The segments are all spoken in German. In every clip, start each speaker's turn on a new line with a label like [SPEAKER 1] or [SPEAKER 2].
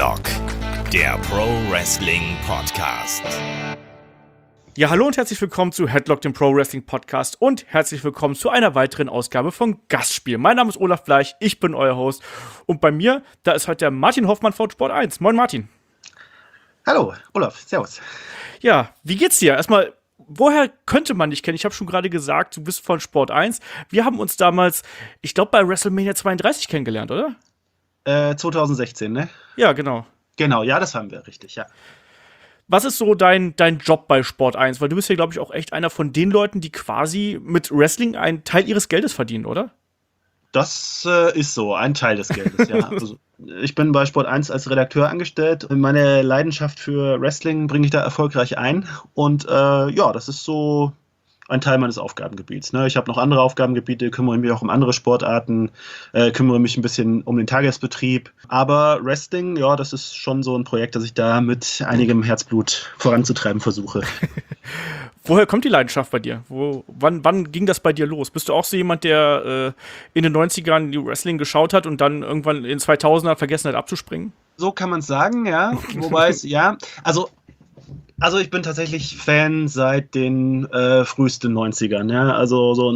[SPEAKER 1] Headlock, der Pro Wrestling Podcast.
[SPEAKER 2] Ja, hallo und herzlich willkommen zu Headlock, dem Pro Wrestling Podcast und herzlich willkommen zu einer weiteren Ausgabe von Gastspiel. Mein Name ist Olaf Bleich, ich bin euer Host und bei mir, da ist heute der Martin Hoffmann von Sport 1. Moin Martin.
[SPEAKER 3] Hallo, Olaf, servus.
[SPEAKER 2] Ja, wie geht's dir? Erstmal, woher könnte man dich kennen? Ich habe schon gerade gesagt, du bist von Sport 1. Wir haben uns damals, ich glaube, bei WrestleMania 32 kennengelernt, oder?
[SPEAKER 3] 2016, ne?
[SPEAKER 2] Ja, genau.
[SPEAKER 3] Genau, ja, das haben wir, richtig, ja.
[SPEAKER 2] Was ist so dein Job bei Sport 1? Weil du bist ja, glaube ich, auch echt einer von den Leuten, die quasi mit Wrestling einen Teil ihres Geldes verdienen, oder?
[SPEAKER 3] Das ist so, ein Teil des Geldes, ja. Also, ich bin bei Sport 1 als Redakteur angestellt. Meine Leidenschaft für Wrestling bringe ich da erfolgreich ein. Und ja, das ist so ein Teil meines Aufgabengebiets. Ne? Ich habe noch andere Aufgabengebiete, kümmere mich auch um andere Sportarten, kümmere mich ein bisschen um den Tagesbetrieb. Aber Wrestling, ja, das ist schon so ein Projekt, das ich da mit einigem Herzblut voranzutreiben versuche.
[SPEAKER 2] Woher kommt die Leidenschaft bei dir? Wann ging das bei dir los? Bist du auch so jemand, der in den 90ern die Wrestling geschaut hat und dann irgendwann in den 2000ern vergessen hat abzuspringen?
[SPEAKER 3] So kann man es sagen, ja. Wobei es, ja, also ich bin tatsächlich Fan seit den frühesten 90ern. Ja? Also so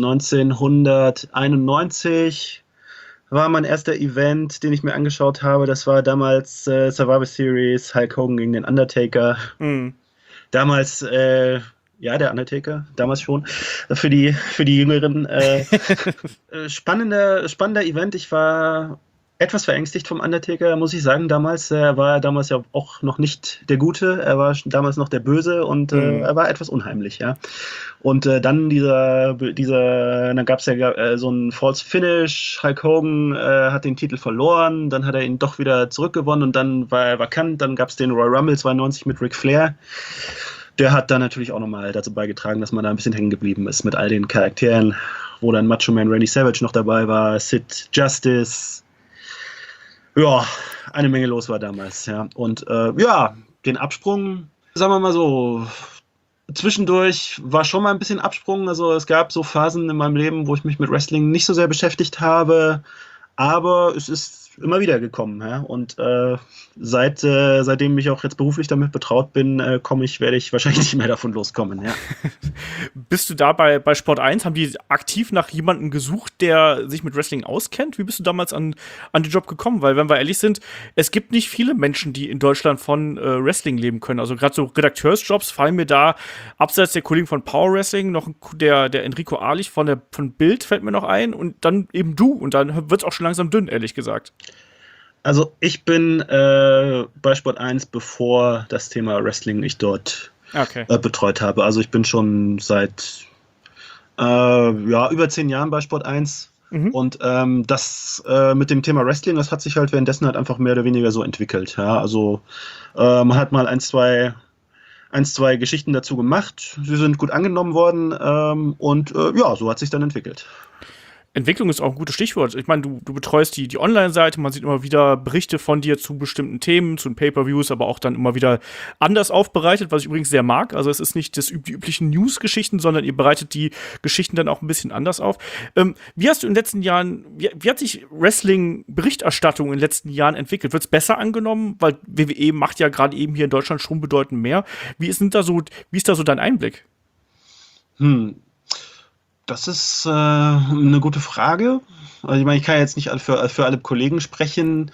[SPEAKER 3] 1991 war mein erster Event, den ich mir angeschaut habe. Das war damals Survivor Series, Hulk Hogan gegen den Undertaker. Mhm. Damals, ja, der Undertaker, damals schon, für die Jüngeren. Spannender Event. Ich war etwas verängstigt vom Undertaker, muss ich sagen, damals. Er war damals ja auch noch nicht der Gute, er war damals noch der Böse und er war etwas unheimlich, ja. Und dann dann gab es ja so ein False Finish, Hulk Hogan hat den Titel verloren, dann hat er ihn doch wieder zurückgewonnen und dann war er vakant, dann gab es den Royal Rumble 92 mit Ric Flair. Der hat dann natürlich auch nochmal dazu beigetragen, dass man da ein bisschen hängen geblieben ist mit all den Charakteren, wo dann Macho Man Randy Savage noch dabei war, Sid Justice. Ja, eine Menge los war damals, ja. Und ja, den Absprung, sagen wir mal so, zwischendurch war schon mal ein bisschen Absprung. Also es gab so Phasen in meinem Leben, wo ich mich mit Wrestling nicht so sehr beschäftigt habe, aber es ist immer wieder gekommen, ja. Und seitdem ich auch jetzt beruflich damit betraut bin, werde ich wahrscheinlich nicht mehr davon loskommen, ja.
[SPEAKER 2] Bist du da bei Sport 1? Haben die aktiv nach jemandem gesucht, der sich mit Wrestling auskennt? Wie bist du damals an den Job gekommen? Weil, wenn wir ehrlich sind, es gibt nicht viele Menschen, die in Deutschland von Wrestling leben können. Also gerade so Redakteursjobs fallen mir da, abseits der Kollegen von Power Wrestling, noch der Enrico Ahlich von Bild fällt mir noch ein und dann eben du. Und dann wird es auch schon langsam dünn, ehrlich gesagt. Also ich bin bei Sport 1, bevor das Thema Wrestling ich dort betreut habe. Also ich bin schon seit über 10 Jahren bei Sport 1. Mhm. Und das mit dem Thema Wrestling, das hat sich halt währenddessen halt einfach mehr oder weniger so entwickelt. Ja? Also man hat mal ein, zwei Geschichten dazu gemacht. Sie sind gut angenommen worden und ja, so hat sich dann entwickelt. Entwicklung ist auch ein gutes Stichwort. Ich meine, du betreust die Online-Seite, man sieht immer wieder Berichte von dir zu bestimmten Themen, zu den Pay-Per-Views, aber auch dann immer wieder anders aufbereitet, was ich übrigens sehr mag. Also es ist nicht die üblichen News-Geschichten, sondern ihr bereitet die Geschichten dann auch ein bisschen anders auf. Wie hast du in den letzten Jahren, wie hat sich Wrestling-Berichterstattung in den letzten Jahren entwickelt? Wird es besser angenommen? Weil WWE macht ja gerade eben hier in Deutschland schon bedeutend mehr. Wie ist da so dein Einblick? Das ist eine gute Frage. Also ich meine, ich kann jetzt nicht für alle Kollegen sprechen.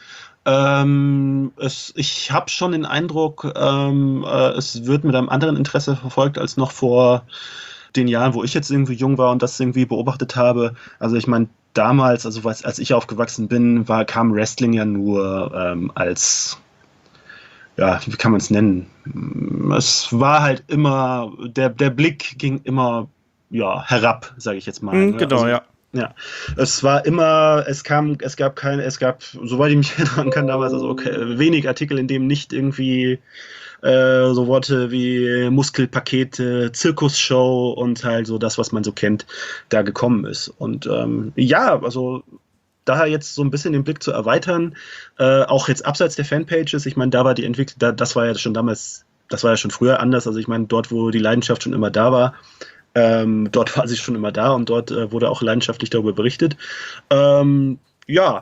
[SPEAKER 2] Ich habe schon den Eindruck, es wird mit einem anderen Interesse verfolgt als noch vor den Jahren, wo ich jetzt irgendwie jung war und das irgendwie beobachtet habe. Also ich meine, damals, also als ich aufgewachsen bin, kam Wrestling ja nur als, ja, wie kann man es nennen? Es war halt immer, der Blick ging immer herab, sage ich jetzt mal. Ne? Genau, also, ja. Es war immer, es gab, soweit ich mich erinnern kann, damals wenig Artikel, in dem nicht irgendwie so Worte wie Muskelpakete, Zirkusshow und halt so das, was man so kennt, da gekommen ist. Und also daher jetzt so ein bisschen den Blick zu erweitern, auch jetzt abseits der Fanpages, ich meine, da war die Entwicklung, das war ja schon damals, das war ja schon früher anders, also ich meine, dort, wo die Leidenschaft schon immer da war, dort war sie schon immer da und dort wurde auch leidenschaftlich darüber berichtet.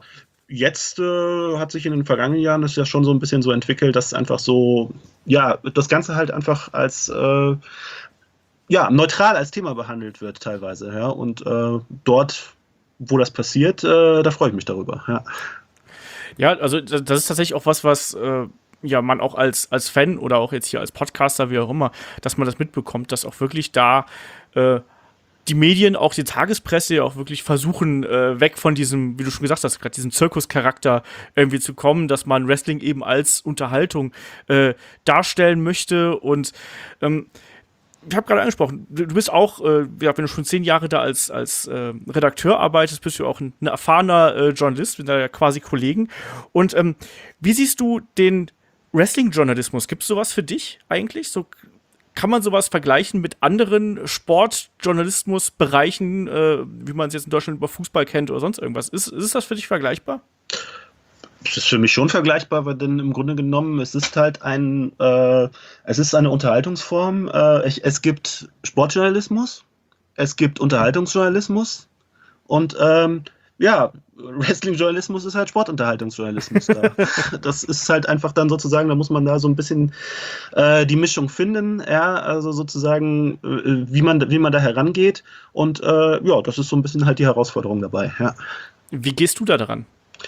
[SPEAKER 2] jetzt hat sich in den vergangenen Jahren das ja schon so ein bisschen so entwickelt, dass einfach so, ja, das Ganze halt einfach als neutral als Thema behandelt wird teilweise, ja. Und dort, wo das passiert, da freue ich mich darüber, ja.
[SPEAKER 4] Ja, also das ist tatsächlich auch was man auch als Fan oder auch jetzt hier als Podcaster, wie auch immer, dass man das mitbekommt, dass auch wirklich da die Medien, auch die Tagespresse ja auch wirklich versuchen, weg von diesem, wie du schon gesagt hast, gerade diesem Zirkuscharakter irgendwie zu kommen, dass man Wrestling eben als Unterhaltung darstellen möchte. Und ich habe gerade angesprochen, du bist auch, wenn du schon 10 Jahre da als Redakteur arbeitest, bist du auch ein erfahrener Journalist, sind da ja quasi Kollegen. Und wie siehst du den Wrestling-Journalismus? Gibt es sowas für dich eigentlich? So, kann man sowas vergleichen mit anderen Sportjournalismusbereichen, wie man es jetzt in Deutschland über Fußball kennt oder sonst irgendwas? Ist das für dich vergleichbar?
[SPEAKER 2] Das ist für mich schon vergleichbar, weil denn im Grunde genommen, es ist halt eine Unterhaltungsform. Es gibt Sportjournalismus, es gibt Unterhaltungsjournalismus und Wrestling-Journalismus ist halt Sportunterhaltungsjournalismus. Das ist halt einfach dann sozusagen, da muss man da so ein bisschen die Mischung finden, ja, also sozusagen, wie man da herangeht und das ist so ein bisschen halt die Herausforderung dabei, ja.
[SPEAKER 4] Wie gehst du da dran?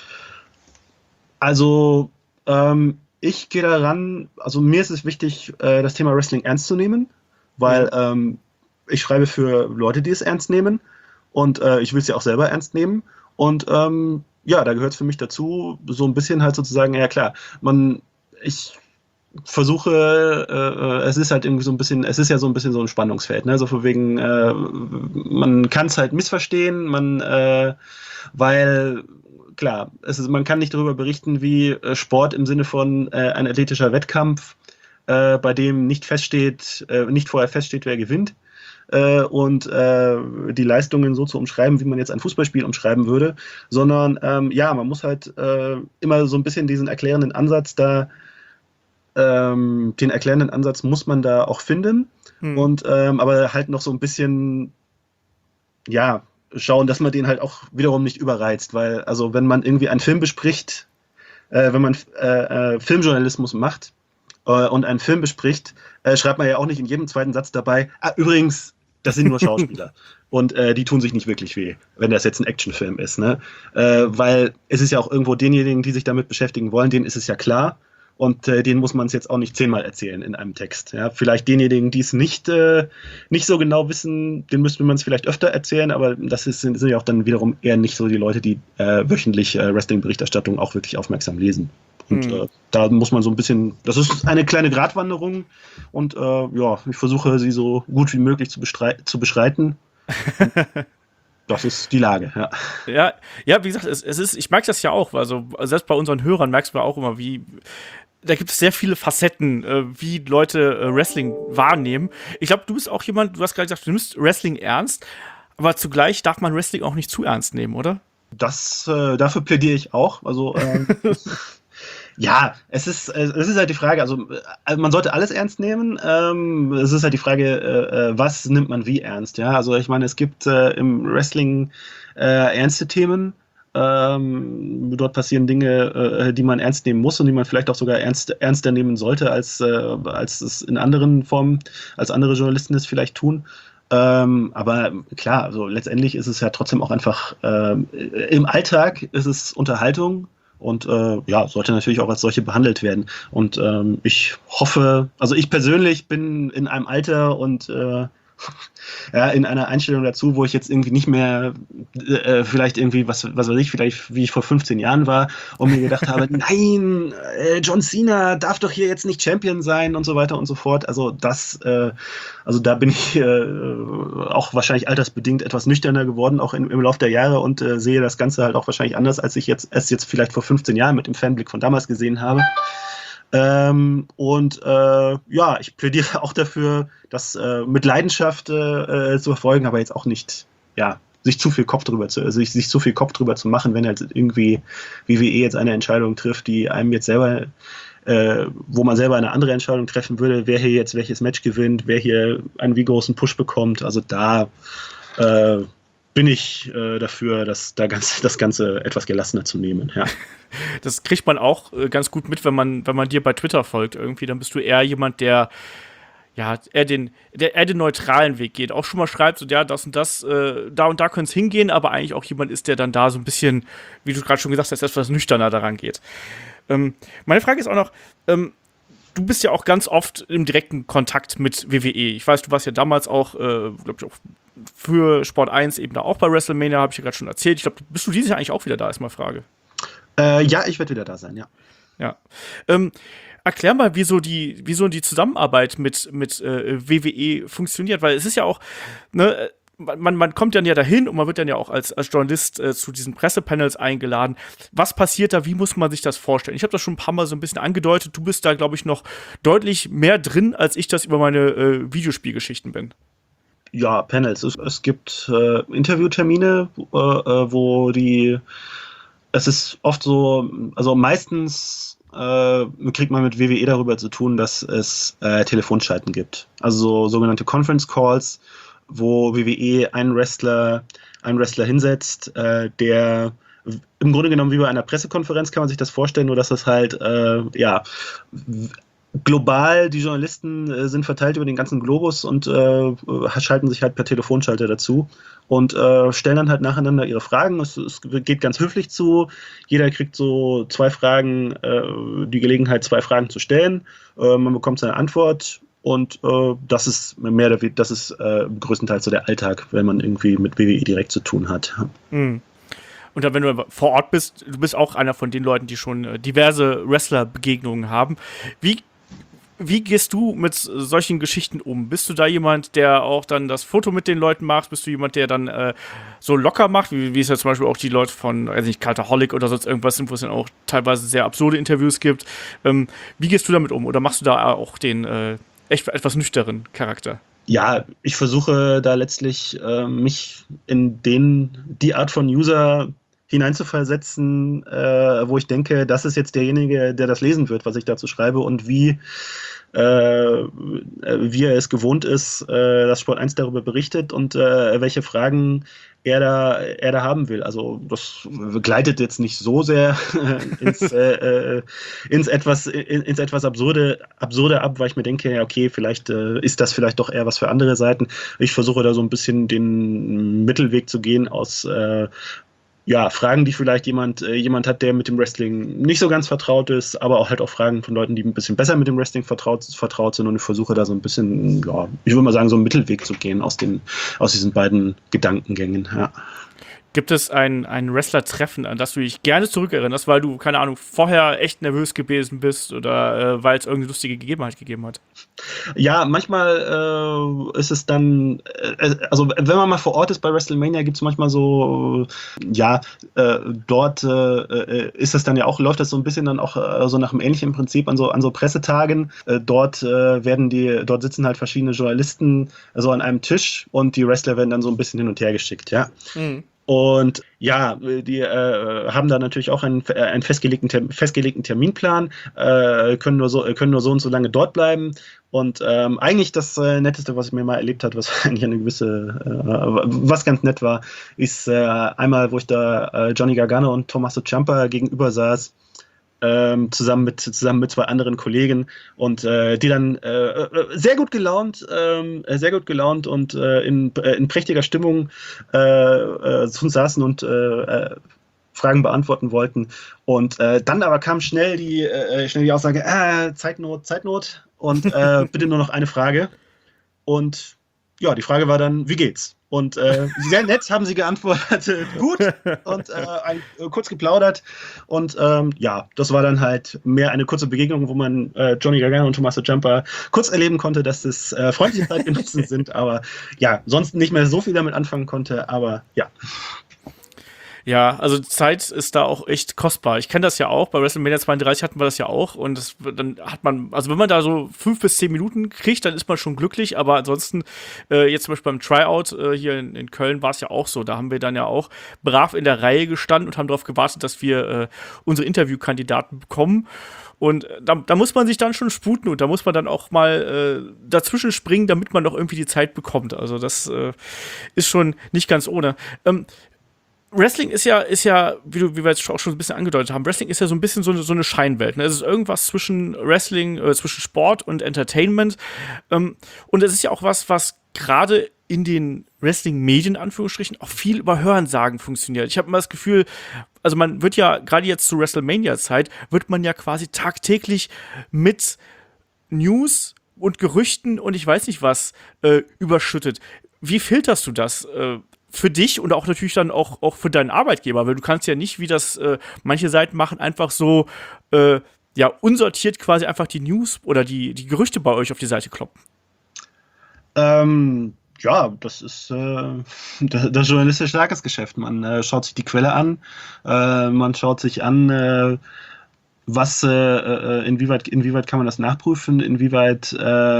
[SPEAKER 2] Also, ich gehe daran, also mir ist es wichtig, das Thema Wrestling ernst zu nehmen, weil ich schreibe für Leute, die es ernst nehmen und ich will es ja auch selber ernst nehmen und da gehört es für mich dazu, so ein bisschen halt sozusagen, ja klar, ich versuche, es ist halt irgendwie so ein bisschen, es ist ja so ein bisschen so ein Spannungsfeld, ne, so von wegen, man kann es halt missverstehen, weil klar, man kann nicht darüber berichten, wie Sport im Sinne von ein athletischer Wettkampf, bei dem nicht vorher feststeht, wer gewinnt, und die Leistungen so zu umschreiben, wie man jetzt ein Fußballspiel umschreiben würde, sondern man muss halt immer so ein bisschen diesen erklärenden Ansatz muss man da auch finden und aber halt noch so ein bisschen, schauen, dass man den halt auch wiederum nicht überreizt, weil, also wenn man irgendwie einen Film bespricht, wenn man Filmjournalismus macht und einen Film bespricht, schreibt man ja auch nicht in jedem zweiten Satz dabei, übrigens, das sind nur Schauspieler und die tun sich nicht wirklich weh, wenn das jetzt ein Actionfilm ist, ne? Weil es ist ja auch irgendwo denjenigen, die sich damit beschäftigen wollen, denen ist es ja klar. Und denen muss man es jetzt auch nicht 10-mal erzählen in einem Text. Ja? Vielleicht denjenigen, die es nicht so genau wissen, denen müsste man es vielleicht öfter erzählen, aber das sind ja auch dann wiederum eher nicht so die Leute, die wöchentlich Wrestling-Berichterstattung auch wirklich aufmerksam lesen. Und da muss man so ein bisschen, das ist eine kleine Gratwanderung und ich versuche sie so gut wie möglich zu beschreiten. Das ist die Lage, ja.
[SPEAKER 4] Ja, wie gesagt, es ist, ich merke das ja auch, also selbst bei unseren Hörern merkst du auch immer, da gibt es sehr viele Facetten, wie Leute Wrestling wahrnehmen. Ich glaube, du bist auch jemand, du hast gerade gesagt, du nimmst Wrestling ernst, aber zugleich darf man Wrestling auch nicht zu ernst nehmen, oder?
[SPEAKER 2] Dafür plädiere ich auch. Also ja, es ist halt die Frage, also man sollte alles ernst nehmen. Es ist halt die Frage, was nimmt man wie ernst, ja? Also ich meine, es gibt im Wrestling ernste Themen. Dort passieren Dinge, die man ernst nehmen muss und die man vielleicht auch sogar ernster nehmen sollte, als es in anderen Formen, als andere Journalisten es vielleicht tun. Aber klar, also letztendlich ist es ja trotzdem auch einfach, im Alltag ist es Unterhaltung und sollte natürlich auch als solche behandelt werden. Und ich hoffe, also ich persönlich bin in einem Alter und in einer Einstellung dazu, wo ich jetzt irgendwie nicht mehr vielleicht irgendwie, was weiß ich, vielleicht wie ich vor 15 Jahren war und mir gedacht habe, nein, John Cena darf doch hier jetzt nicht Champion sein und so weiter und so fort. Also da bin ich auch wahrscheinlich altersbedingt etwas nüchterner geworden, auch im Laufe der Jahre und sehe das Ganze halt auch wahrscheinlich anders, als ich es jetzt vielleicht vor 15 Jahren mit dem Fanblick von damals gesehen habe. Ich plädiere auch dafür, das mit Leidenschaft zu verfolgen, aber jetzt auch nicht, sich zu viel Kopf drüber zu machen, wenn halt irgendwie WWE jetzt eine Entscheidung trifft, die einem jetzt selber, wo man selber eine andere Entscheidung treffen würde, wer hier jetzt welches Match gewinnt, wer hier einen wie großen Push bekommt. Also da bin ich dafür, das Ganze etwas gelassener zu nehmen. Ja.
[SPEAKER 4] Das kriegt man auch ganz gut mit, wenn man dir bei Twitter folgt irgendwie. Dann bist du eher jemand, der eher den neutralen Weg geht. Auch schon mal schreibt, so, ja, das und das, da und da könnte es hingehen, aber eigentlich auch jemand ist, der dann da so ein bisschen, wie du gerade schon gesagt hast, etwas nüchterner daran geht. Meine Frage ist auch noch, du bist ja auch ganz oft im direkten Kontakt mit WWE. Ich weiß, du warst ja damals auch, glaube ich, auch für Sport 1 eben da auch bei WrestleMania, habe ich ja gerade schon erzählt. Ich glaube, bist du dieses Jahr eigentlich auch wieder da, ist mal Frage.
[SPEAKER 2] Ja, ich werde wieder da sein, ja.
[SPEAKER 4] Ja. Erklär mal, wie so die Zusammenarbeit mit WWE funktioniert, weil es ist ja auch, ne, man kommt dann ja dahin und man wird dann ja auch als Journalist zu diesen Pressepanels eingeladen. Was passiert da? Wie muss man sich das vorstellen? Ich habe das schon ein paar Mal so ein bisschen angedeutet. Du bist da, glaube ich, noch deutlich mehr drin, als ich das über meine Videospielgeschichten bin.
[SPEAKER 2] Ja, Panels. Es gibt Interviewtermine, es ist oft so, also meistens kriegt man mit WWE darüber zu tun, dass es Telefonschalten gibt. Also sogenannte Conference Calls, wo WWE einen Wrestler hinsetzt, der im Grunde genommen wie bei einer Pressekonferenz kann man sich das vorstellen, nur dass das halt, global, die Journalisten sind verteilt über den ganzen Globus und schalten sich halt per Telefonschalter dazu und stellen dann halt nacheinander ihre Fragen. Es geht ganz höflich zu. Jeder kriegt so die Gelegenheit, 2 Fragen zu stellen. Man bekommt seine Antwort. Und das ist größtenteils so der Alltag, wenn man irgendwie mit WWE direkt zu tun hat.
[SPEAKER 4] Mhm. Und dann, wenn du vor Ort bist, du bist auch einer von den Leuten, die schon diverse Wrestler-Begegnungen haben. Wie gehst du mit solchen Geschichten um? Bist du da jemand, der auch dann das Foto mit den Leuten macht? Bist du jemand, der dann so locker macht, wie es ja zum Beispiel auch die Leute von, weiß nicht, Cultaholic oder sonst irgendwas sind, wo es dann auch teilweise sehr absurde Interviews gibt? Wie gehst du damit um? Oder machst du da auch den etwas nüchternen Charakter?
[SPEAKER 2] Ja, ich versuche da letztlich mich in die Art von User hineinzuversetzen, wo ich denke, das ist jetzt derjenige, der das lesen wird, was ich dazu schreibe und wie er es gewohnt ist, dass Sport 1 darüber berichtet und welche Fragen er da haben will. Also das gleitet jetzt nicht so sehr ins etwas Absurde ab, weil ich mir denke, ja, okay, vielleicht ist das vielleicht doch eher was für andere Seiten. Ich versuche da so ein bisschen den Mittelweg zu gehen aus Fragen, die vielleicht jemand hat, der mit dem Wrestling nicht so ganz vertraut ist, aber auch halt auch Fragen von Leuten, die ein bisschen besser mit dem Wrestling vertraut sind, und ich versuche da so ein bisschen, ich würde mal sagen, so einen Mittelweg zu gehen aus diesen beiden Gedankengängen, ja.
[SPEAKER 4] Gibt es ein Wrestler-Treffen, an das du dich gerne zurückerinnerst, weil du, keine Ahnung, vorher echt nervös gewesen bist oder weil es irgendeine lustige Gegebenheit gegeben hat?
[SPEAKER 2] Ja, manchmal ist es dann, also wenn man mal vor Ort ist bei WrestleMania, gibt es manchmal so, dort ist das dann ja auch, läuft das so ein bisschen dann auch so nach einem ähnlichen Prinzip an so Pressetagen. Dort sitzen halt verschiedene Journalisten so an einem Tisch und die Wrestler werden dann so ein bisschen hin und her geschickt, ja. Mhm. Und ja, die haben da natürlich auch einen festgelegten Terminplan, können nur so und so lange dort bleiben. Und eigentlich das Netteste, was ich mir mal erlebt habe, was eigentlich was ganz nett war, ist einmal, wo ich da Johnny Gargano und Tommaso Ciampa gegenüber saß. Zusammen mit 2 anderen Kollegen und die dann sehr gut gelaunt und in prächtiger Stimmung saßen und Fragen beantworten wollten. Und dann aber kam schnell die Aussage, Zeitnot und bitte nur noch eine Frage. Und ja, die Frage war dann, wie geht's? Und sehr nett haben sie geantwortet, gut, und kurz geplaudert. Und das war dann halt mehr eine kurze Begegnung, wo man Johnny Gargano und Tommaso Ciampa kurz erleben konnte, dass das freundliche Zeitgenossen sind, aber ja, sonst nicht mehr so viel damit anfangen konnte, aber ja.
[SPEAKER 4] Ja, also Zeit ist da auch echt kostbar. Ich kenne das ja auch. Bei WrestleMania 32 hatten wir das ja auch. Und dann hat man, also wenn man da so 5 bis 10 Minuten kriegt, dann ist man schon glücklich. Aber ansonsten, jetzt zum Beispiel beim Tryout hier in Köln war es ja auch so. Da haben wir dann ja auch brav in der Reihe gestanden und haben darauf gewartet, dass wir unsere Interviewkandidaten bekommen. Und da muss man sich dann schon sputen und da muss man dann auch mal dazwischen springen, damit man noch irgendwie die Zeit bekommt. Also das ist schon nicht ganz ohne. Wrestling ist ja, wie wir jetzt auch schon ein bisschen angedeutet haben, Wrestling ist ja so ein bisschen so eine Scheinwelt. Ne? Es ist irgendwas zwischen Wrestling, zwischen Sport und Entertainment. Und es ist ja auch was gerade in den Wrestling-Medien, Anführungsstrichen, auch viel über Hörensagen funktioniert. Ich habe immer das Gefühl, also man wird ja, gerade jetzt zu WrestleMania-Zeit, wird man ja quasi tagtäglich mit News und Gerüchten und ich weiß nicht was überschüttet. Wie filterst du das für dich und auch natürlich dann auch für deinen Arbeitgeber? Weil du kannst ja nicht, wie das manche Seiten machen, einfach so unsortiert quasi einfach die News oder die Gerüchte bei euch auf die Seite kloppen.
[SPEAKER 2] Ja, das ist das journalistisch starkes Geschäft. Man schaut sich die Quelle an, man schaut sich an, was inwieweit kann man das nachprüfen, inwieweit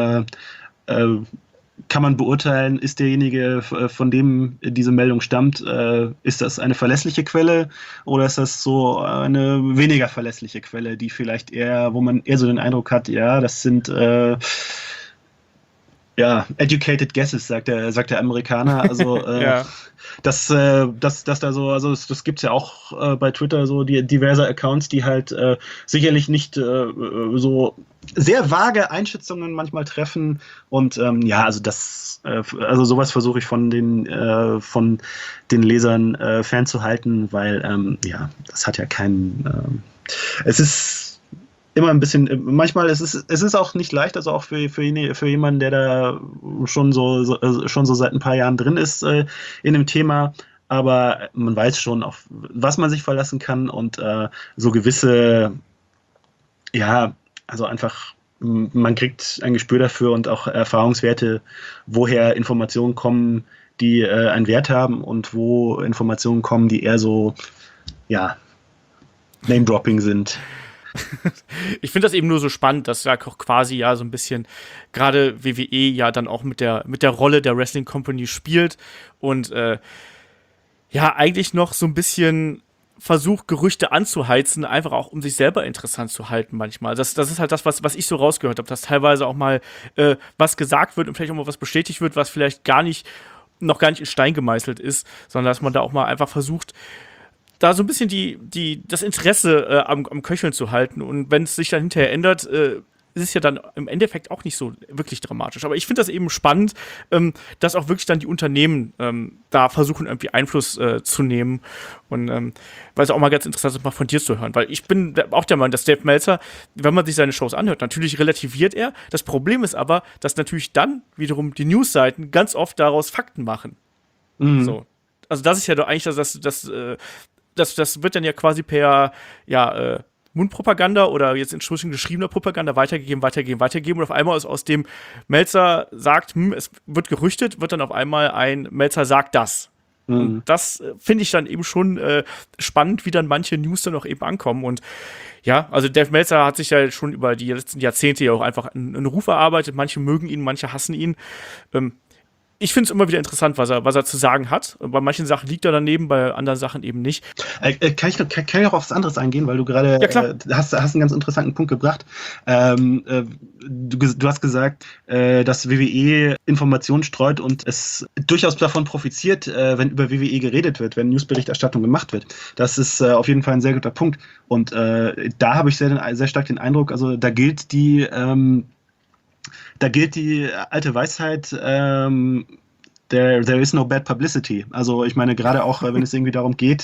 [SPEAKER 2] kann man beurteilen, ist derjenige, von dem diese Meldung stammt, ist das eine verlässliche Quelle oder ist das so eine weniger verlässliche Quelle, die vielleicht wo man eher so den Eindruck hat, ja, das sind educated guesses, sagt der Amerikaner. Also
[SPEAKER 4] ja.
[SPEAKER 2] das da so, also das gibt's ja auch bei Twitter so diverse Accounts, die halt sicherlich nicht so sehr vage Einschätzungen manchmal treffen und also also sowas versuche ich von den Lesern fernzuhalten, weil das hat ja keinen es ist immer ein bisschen, manchmal es ist auch nicht leicht, also auch für jemanden, der da schon so seit ein paar Jahren drin ist in dem Thema, aber man weiß schon, auf was man sich verlassen kann und so gewisse, also einfach, man kriegt ein Gespür dafür und auch Erfahrungswerte, woher Informationen kommen, die einen Wert haben und wo Informationen kommen, die eher so, Name-Dropping sind.
[SPEAKER 4] Ich finde das eben nur so spannend, dass ja auch quasi so ein bisschen gerade WWE ja dann auch mit der Rolle der Wrestling Company spielt und eigentlich noch so ein bisschen versucht, Gerüchte anzuheizen, einfach auch um sich selber interessant zu halten manchmal. Das ist halt das, was ich so rausgehört habe, dass teilweise auch mal was gesagt wird und vielleicht auch mal was bestätigt wird, was vielleicht noch gar nicht in Stein gemeißelt ist, sondern dass man da auch mal einfach versucht, da so ein bisschen das Interesse am Köcheln zu halten. Und wenn es sich dann hinterher ändert, ist es ja dann im Endeffekt auch nicht so wirklich dramatisch. Aber ich finde das eben spannend, dass auch wirklich dann die Unternehmen da versuchen, irgendwie Einfluss zu nehmen. Und weil es auch mal ganz interessant ist, mal von dir zu hören. Weil ich bin auch der Meinung, dass Dave Meltzer, wenn man sich seine Shows anhört, natürlich relativiert er. Das Problem ist aber, dass natürlich dann wiederum die Newsseiten ganz oft daraus Fakten machen. Mhm. So. Also das ist ja doch eigentlich das wird dann ja quasi per Mundpropaganda oder jetzt inzwischen geschriebener Propaganda weitergegeben und auf einmal aus dem Meltzer sagt, es wird gerüchtet, wird dann auf einmal ein Meltzer sagt das. Mhm. Und das finde ich dann eben schon spannend, wie dann manche News dann auch eben ankommen und also Dave Meltzer hat sich ja schon über die letzten Jahrzehnte ja auch einfach einen Ruf erarbeitet, manche mögen ihn, manche hassen ihn. Ich finde es immer wieder interessant, was er zu sagen hat. Bei manchen Sachen liegt er daneben, bei anderen Sachen eben nicht.
[SPEAKER 2] Kann ich auch auf was anderes eingehen, weil du gerade hast einen ganz interessanten Punkt gebracht. Du hast gesagt, dass WWE Informationen streut und es durchaus davon profitiert, wenn über WWE geredet wird, wenn Newsberichterstattung gemacht wird. Das ist auf jeden Fall ein sehr guter Punkt. Und da habe ich sehr stark den Eindruck, also da gilt die alte Weisheit, there is no bad publicity. Also ich meine, gerade auch, wenn es irgendwie darum geht,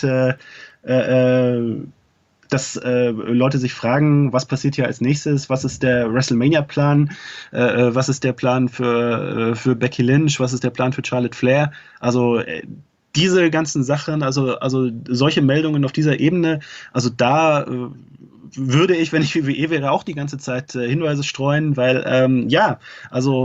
[SPEAKER 2] dass Leute sich fragen, was passiert hier als nächstes, was ist der WrestleMania-Plan, was ist der Plan für Becky Lynch, was ist der Plan für Charlotte Flair. Also diese ganzen Sachen, also solche Meldungen auf dieser Ebene, also da würde ich, wenn ich WWE wäre, auch die ganze Zeit Hinweise streuen, weil also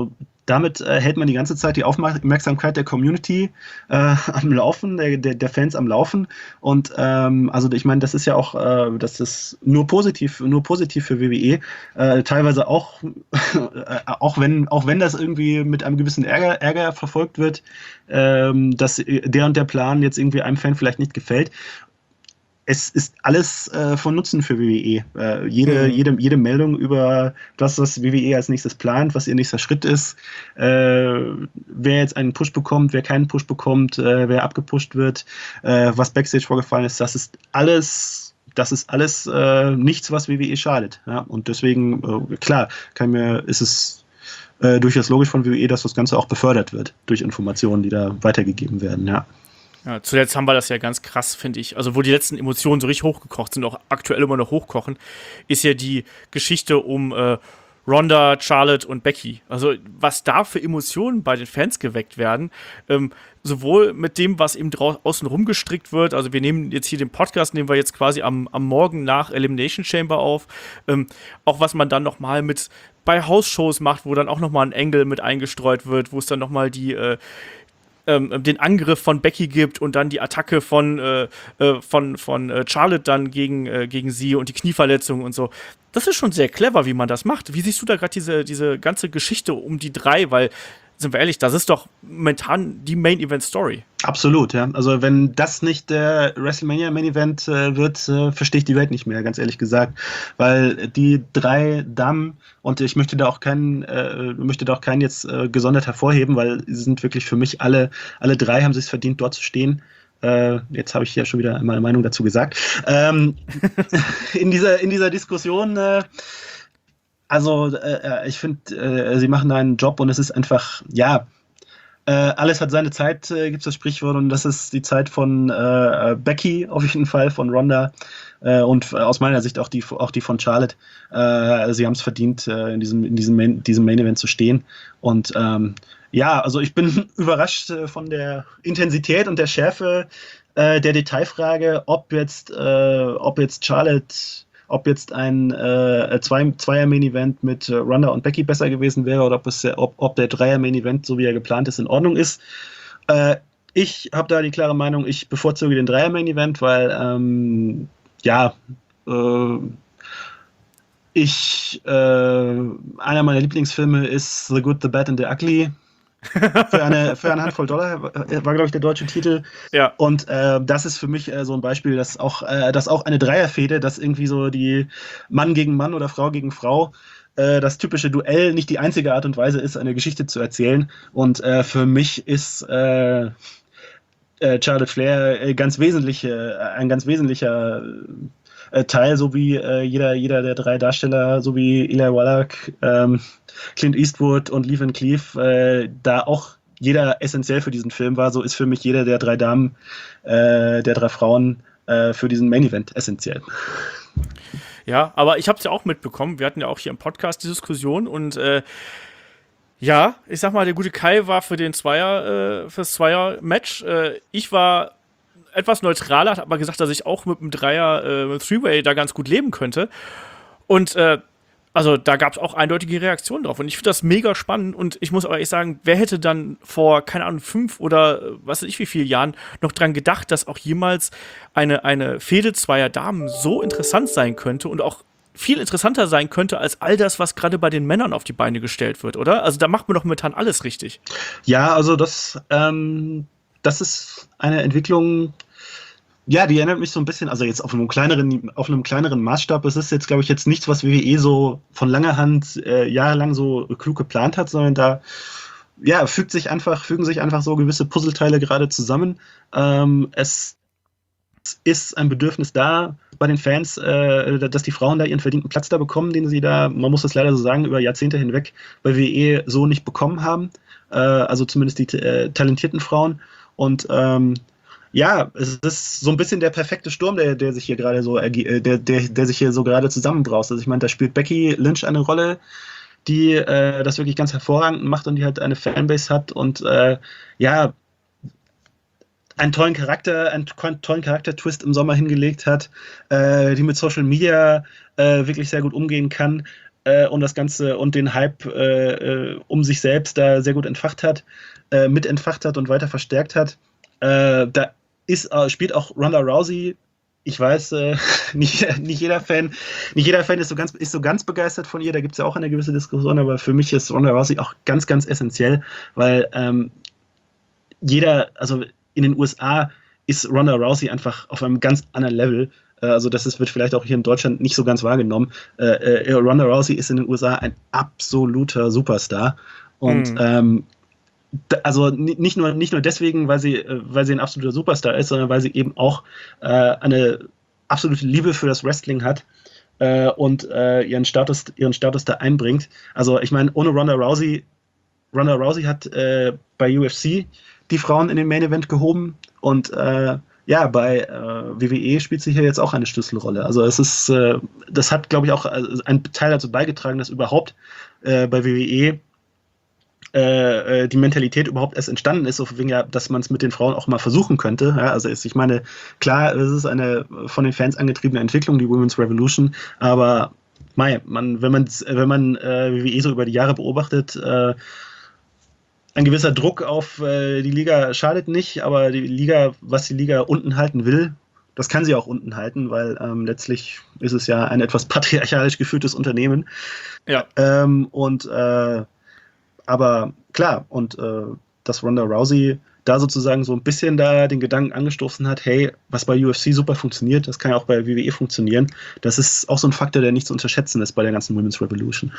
[SPEAKER 2] damit hält man die ganze Zeit die Aufmerksamkeit der Community am Laufen, der Fans am Laufen. Und also ich meine, das ist ja auch, das ist nur positiv für WWE. Teilweise auch, auch wenn das irgendwie mit einem gewissen Ärger verfolgt wird, dass der und der Plan jetzt irgendwie einem Fan vielleicht nicht gefällt. Es ist alles von Nutzen für WWE. Jede Meldung über das, was WWE als nächstes plant, was ihr nächster Schritt ist, wer jetzt einen Push bekommt, wer keinen Push bekommt, wer abgepusht wird, was Backstage vorgefallen ist, das ist alles nichts, was WWE schadet. Ja? Und deswegen, klar, ist es durchaus logisch von WWE, dass das Ganze auch befördert wird durch Informationen, die da weitergegeben werden. Ja.
[SPEAKER 4] Ja, zuletzt haben wir das ja ganz krass, finde ich. Also, wo die letzten Emotionen so richtig hochgekocht sind, auch aktuell immer noch hochkochen, ist ja die Geschichte um Ronda, Charlotte und Becky. Also, was da für Emotionen bei den Fans geweckt werden, sowohl mit dem, was eben außen rum gestrickt wird, also wir nehmen jetzt hier den Podcast, nehmen wir jetzt quasi am Morgen nach Elimination Chamber auf, auch was man dann nochmal mit bei House-Shows macht, wo dann auch nochmal ein Angle mit eingestreut wird, wo es dann nochmal den Angriff von Becky gibt und dann die Attacke von Charlotte dann gegen sie und die Knieverletzung und so. Das ist schon sehr clever, wie man das macht. Wie siehst du da gerade diese ganze Geschichte um die drei? Weil, sind wir ehrlich, das ist doch momentan die Main-Event-Story.
[SPEAKER 2] Absolut, ja. Also wenn das nicht der WrestleMania Main-Event wird, verstehe ich die Welt nicht mehr, ganz ehrlich gesagt. Weil die drei Damen, und ich möchte da auch keinen jetzt gesondert hervorheben, weil sie sind wirklich für mich alle drei haben sich es verdient, dort zu stehen. Jetzt habe ich ja schon wieder meine Meinung dazu gesagt. In dieser Diskussion, ich finde, sie machen da einen Job und es ist einfach, ja, alles hat seine Zeit, gibt es das Sprichwort, und das ist die Zeit von Becky auf jeden Fall, von Ronda und aus meiner Sicht auch die von Charlotte. Sie haben es verdient, in diesem Main Event zu stehen. Und ja, also ich bin überrascht von der Intensität und der Schärfe der Detailfrage, ob jetzt Charlotte, ob jetzt ein Zweier-Main-Event mit Ronda und Becky besser gewesen wäre oder ob der Dreier-Main-Event, so wie er geplant ist, in Ordnung ist. Ich habe da die klare Meinung, ich bevorzuge den Dreier-Main-Event, weil einer meiner Lieblingsfilme ist The Good, The Bad and The Ugly. Für eine Handvoll $, war, glaube ich, der deutsche Titel. Ja. Und das ist für mich so ein Beispiel, dass auch eine Dreierfehde, dass irgendwie so die Mann gegen Mann oder Frau gegen Frau, das typische Duell nicht die einzige Art und Weise ist, eine Geschichte zu erzählen. Und für mich ist Charlotte Flair ein ganz wesentlicher Teil, so wie jeder der drei Darsteller, so wie Eli Wallach, Clint Eastwood und Lee Van Cleef, da auch jeder essentiell für diesen Film war, so ist für mich jeder der drei Damen, der drei Frauen für diesen Main-Event essentiell.
[SPEAKER 4] Ja, aber ich habe es ja auch mitbekommen, wir hatten ja auch hier im Podcast die Diskussion und ja, ich sag mal, der gute Kai war für das Zweier-Match. Ich war etwas neutraler, hat aber gesagt, dass ich auch mit einem Three-Way da ganz gut leben könnte. Und also da gab es auch eindeutige Reaktionen drauf. Und ich finde das mega spannend. Und ich muss aber ehrlich sagen, wer hätte dann vor, keine Ahnung, 5 oder was weiß ich wie viele Jahren noch dran gedacht, dass auch jemals eine Fehde zweier Damen so interessant sein könnte und auch viel interessanter sein könnte als all das, was gerade bei den Männern auf die Beine gestellt wird, oder? Also da macht man doch momentan alles richtig.
[SPEAKER 2] Ja, also das ist eine Entwicklung, ja, die erinnert mich so ein bisschen, also jetzt auf einem kleineren Maßstab. Es ist jetzt, glaube ich, jetzt nichts, was WWE so von langer Hand jahrelang so klug geplant hat, sondern da fügen sich einfach so gewisse Puzzleteile gerade zusammen. Es ist ein Bedürfnis da bei den Fans, dass die Frauen da ihren verdienten Platz da bekommen, den sie da, man muss das leider so sagen, über Jahrzehnte hinweg bei WWE so nicht bekommen haben. Also zumindest die talentierten Frauen. Und es ist so ein bisschen der perfekte Sturm, der sich hier gerade so der sich hier so gerade zusammenbraust. Also ich meine, da spielt Becky Lynch eine Rolle, die das wirklich ganz hervorragend macht und die halt eine Fanbase hat und einen tollen Charakter-Twist im Sommer hingelegt hat, die mit Social Media wirklich sehr gut umgehen kann.
[SPEAKER 3] und das Ganze und den Hype um sich selbst da sehr gut entfacht hat und weiter verstärkt hat. Da spielt auch Ronda Rousey. Ich weiß, nicht jeder Fan ist so ganz begeistert von ihr. Da gibt es ja auch eine gewisse Diskussion, aber für mich ist Ronda Rousey auch ganz, ganz essentiell, weil also in den USA ist Ronda Rousey einfach auf einem ganz anderen Level. Also wird vielleicht auch hier in Deutschland nicht so ganz wahrgenommen. Ronda Rousey ist in den USA ein absoluter Superstar. Und also nicht nur deswegen, weil sie ein absoluter Superstar ist, sondern weil sie eben auch eine absolute Liebe für das Wrestling hat und ihren Status da einbringt. Also ich meine, ohne Ronda Rousey hat bei UFC die Frauen in den Main Event gehoben und bei WWE spielt sie hier jetzt auch eine Schlüsselrolle. Also das hat, glaube ich, auch einen Teil dazu beigetragen, dass überhaupt bei WWE die Mentalität überhaupt erst entstanden ist, dass man es mit den Frauen auch mal versuchen könnte. Ja, also ich meine, klar, es ist eine von den Fans angetriebene Entwicklung, die Women's Revolution, aber wenn man WWE so über die Jahre beobachtet, ein gewisser Druck auf die Liga schadet nicht, aber was die Liga unten halten will, das kann sie auch unten halten, weil letztlich ist es ja ein etwas patriarchalisch geführtes Unternehmen.
[SPEAKER 4] Ja.
[SPEAKER 3] Aber klar, und dass Ronda Rousey da sozusagen so ein bisschen da den Gedanken angestoßen hat, hey, was bei UFC super funktioniert, das kann ja auch bei WWE funktionieren. Das ist auch so ein Faktor, der nicht zu unterschätzen ist bei der ganzen Women's Revolution.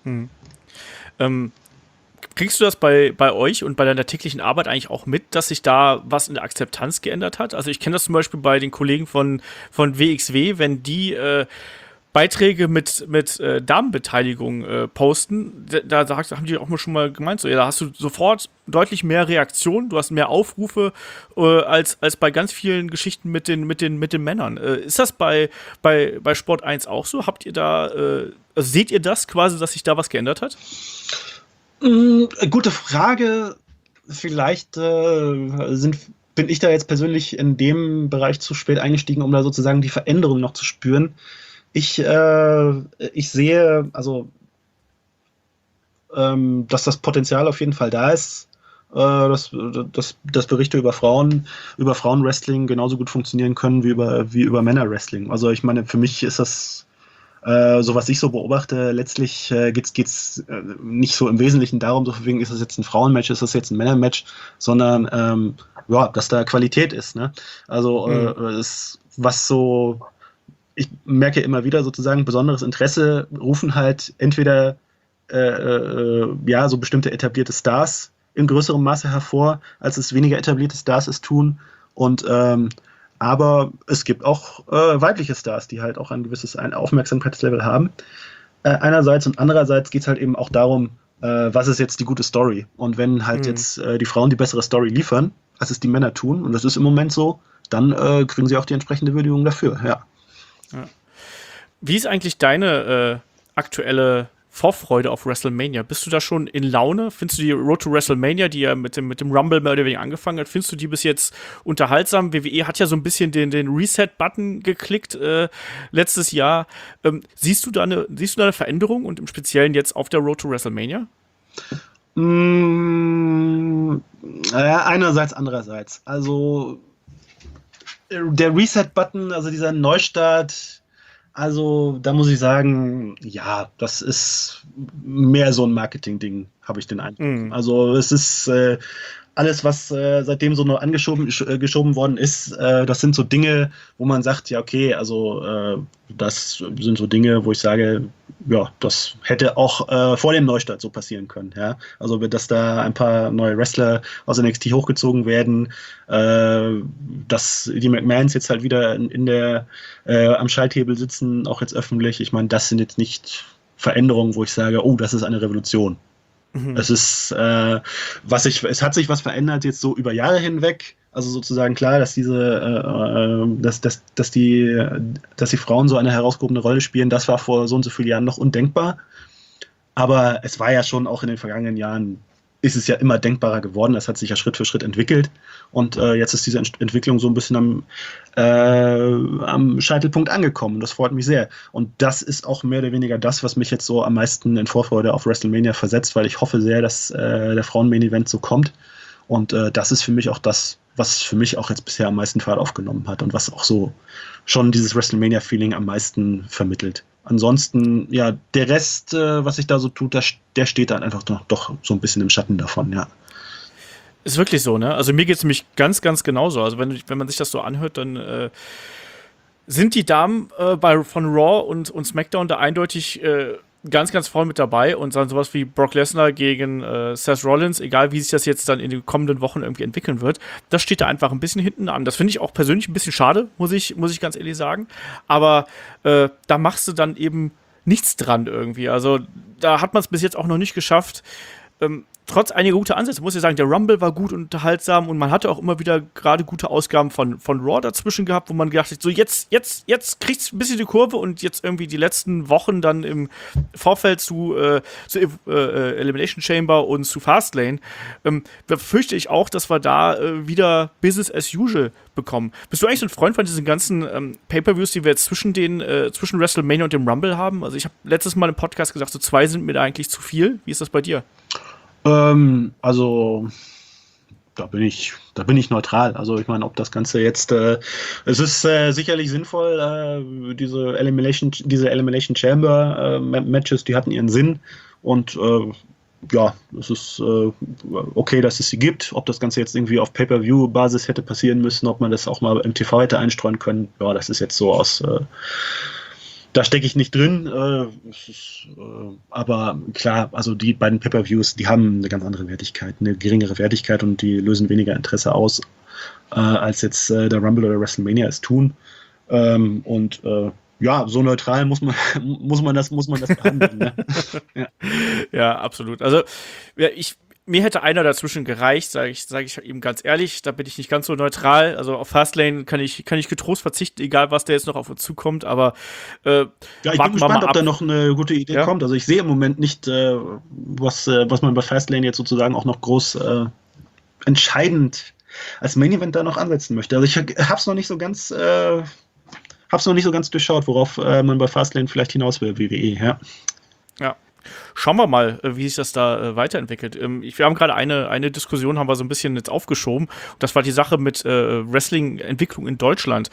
[SPEAKER 4] Kriegst du das bei euch und bei deiner täglichen Arbeit eigentlich auch mit, dass sich da was in der Akzeptanz geändert hat? Also ich kenne das zum Beispiel bei den Kollegen von WXW, wenn die Beiträge mit Damenbeteiligung posten, da haben die auch mal schon mal gemeint, so, ja, da hast du sofort deutlich mehr Reaktionen, du hast mehr Aufrufe als bei ganz vielen Geschichten mit den Männern. Ist das bei Sport 1 auch so? Habt ihr da, seht ihr das quasi, dass sich da was geändert hat?
[SPEAKER 3] Gute Frage. Vielleicht bin ich da jetzt persönlich in dem Bereich zu spät eingestiegen, um da sozusagen die Veränderung noch zu spüren. Ich sehe, also, dass das Potenzial auf jeden Fall da ist, dass Berichte über Frauenwrestling genauso gut funktionieren können wie über Männerwrestling. Also ich meine, für mich ist das so, was ich so beobachte, letztlich geht's nicht so im Wesentlichen darum, so wegen, ist das jetzt ein Frauenmatch, ist das jetzt ein Männermatch, sondern dass da Qualität ist. Ne? Also ich merke immer wieder sozusagen, besonderes Interesse rufen halt entweder so bestimmte etablierte Stars in größerem Maße hervor, als es weniger etablierte Stars es tun. Und aber es gibt auch weibliche Stars, die halt auch ein gewisses Aufmerksamkeitslevel haben. Einerseits und andererseits geht es halt eben auch darum, was ist jetzt die gute Story? Und wenn halt jetzt die Frauen die bessere Story liefern, als es die Männer tun, und das ist im Moment so, dann kriegen sie auch die entsprechende Würdigung dafür, ja.
[SPEAKER 4] Ja. Wie ist eigentlich deine aktuelle Vorfreude auf WrestleMania? Bist du da schon in Laune? Findest du die Road to WrestleMania, die ja mit dem Rumble mehr oder weniger angefangen hat, findest du die bis jetzt unterhaltsam? WWE hat ja so ein bisschen den Reset-Button geklickt letztes Jahr. Siehst du da eine Veränderung und im Speziellen jetzt auf der Road to WrestleMania?
[SPEAKER 3] Einerseits, andererseits. Also der Reset-Button, also dieser Neustart, also da muss ich sagen, ja, das ist mehr so ein Marketing-Ding, habe ich den Eindruck. Also es ist alles, was seitdem so nur geschoben worden ist, das sind so Dinge, wo man sagt, ja okay, also das sind so Dinge, wo ich sage, ja, das hätte auch vor dem Neustart so passieren können. Ja? Also dass da ein paar neue Wrestler aus NXT hochgezogen werden, dass die McMahons jetzt halt wieder am Schalthebel sitzen, auch jetzt öffentlich. Ich meine, das sind jetzt nicht Veränderungen, wo ich sage, oh, das ist eine Revolution. Es ist, es hat sich was verändert jetzt so über Jahre hinweg. Also sozusagen klar, dass die Frauen so eine herausgehobene Rolle spielen, das war vor so und so vielen Jahren noch undenkbar. Aber es war ja schon auch in den vergangenen Jahren
[SPEAKER 2] ist es ja immer denkbarer geworden. Das hat sich ja Schritt für Schritt entwickelt. Und jetzt ist diese Entwicklung so ein bisschen am Scheitelpunkt angekommen. Das freut mich sehr. Und das ist auch mehr oder weniger das, was mich jetzt so am meisten in Vorfreude auf WrestleMania versetzt, weil ich hoffe sehr, dass der Frauen-Main-Event so kommt. Und das ist für mich auch das, was für mich auch jetzt bisher am meisten Fahrt aufgenommen hat und was auch so schon dieses WrestleMania-Feeling am meisten vermittelt. Ansonsten, ja, der Rest, was sich da so tut, der steht dann einfach doch so ein bisschen im Schatten davon, ja.
[SPEAKER 4] Ist wirklich so, ne? Also mir geht es nämlich ganz, ganz genauso. Also wenn man sich das so anhört, dann sind die Damen von Raw und SmackDown da eindeutig ganz, ganz vorne mit dabei und dann sowas wie Brock Lesnar gegen Seth Rollins, egal wie sich das jetzt dann in den kommenden Wochen irgendwie entwickeln wird, das steht da einfach ein bisschen hinten an. Das finde ich auch persönlich ein bisschen schade, muss ich ganz ehrlich sagen. Aber da machst du dann eben nichts dran irgendwie. Also da hat man es bis jetzt auch noch nicht geschafft, trotz einiger guter Ansätze, muss ich sagen, der Rumble war gut und unterhaltsam und man hatte auch immer wieder gerade gute Ausgaben von Raw dazwischen gehabt, wo man gedacht hat, so jetzt kriegt's ein bisschen die Kurve und jetzt irgendwie die letzten Wochen dann im Vorfeld zu Elimination Chamber und zu Fastlane, befürchte ich auch, dass wir da wieder Business as usual bekommen. Bist du eigentlich so ein Freund von diesen ganzen Pay-Per-Views, die wir jetzt zwischen WrestleMania und dem Rumble haben? Also ich habe letztes Mal im Podcast gesagt, so 2 sind mir da eigentlich zu viel. Wie ist das bei dir?
[SPEAKER 2] Also da bin ich neutral. Also ich meine, ob das Ganze jetzt, es ist sicherlich sinnvoll, diese Elimination Chamber Matches, die hatten ihren Sinn und ja, es ist okay, dass es sie gibt. Ob das Ganze jetzt irgendwie auf Pay-Per-View-Basis hätte passieren müssen, ob man das auch mal im TV hätte einstreuen können, ja, das ist jetzt so aus da stecke ich nicht drin, aber klar, also die beiden Pay-Per-Views, die haben eine ganz andere Wertigkeit, eine geringere Wertigkeit und die lösen weniger Interesse aus, als jetzt der Rumble oder WrestleMania es tun. Ja, so neutral muss man das behandeln. Ne? Ja.
[SPEAKER 4] Ja, absolut. Also mir hätte einer dazwischen gereicht, sage ich ihm ganz ehrlich, da bin ich nicht ganz so neutral. Also auf Fastlane kann ich getrost verzichten, egal was da jetzt noch auf uns zukommt, aber
[SPEAKER 2] ja, ich bin gespannt, ob da noch eine gute Idee kommt. Also ich sehe im Moment nicht, was man bei Fastlane jetzt sozusagen auch noch groß entscheidend als Main Event da noch ansetzen möchte. Also ich hab's noch nicht so ganz durchschaut, worauf man bei Fastlane vielleicht hinaus will, WWE, ja.
[SPEAKER 4] Ja. Schauen wir mal, wie sich das da weiterentwickelt. Wir haben gerade eine Diskussion, haben wir so ein bisschen jetzt aufgeschoben. Das war die Sache mit Wrestling-Entwicklung in Deutschland.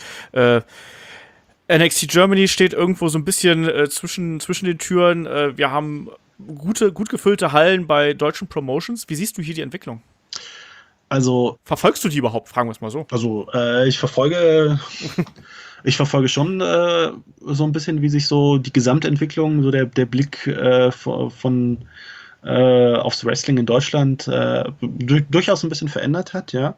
[SPEAKER 4] NXT Germany steht irgendwo so ein bisschen zwischen den Türen. Wir haben gut gefüllte Hallen bei deutschen Promotions. Wie siehst du hier die Entwicklung?
[SPEAKER 2] Also
[SPEAKER 4] verfolgst du die überhaupt? Fragen wir es mal so.
[SPEAKER 2] Also ich verfolge schon so ein bisschen, wie sich so die Gesamtentwicklung, so der Blick von aufs Wrestling in Deutschland durchaus ein bisschen verändert hat, ja.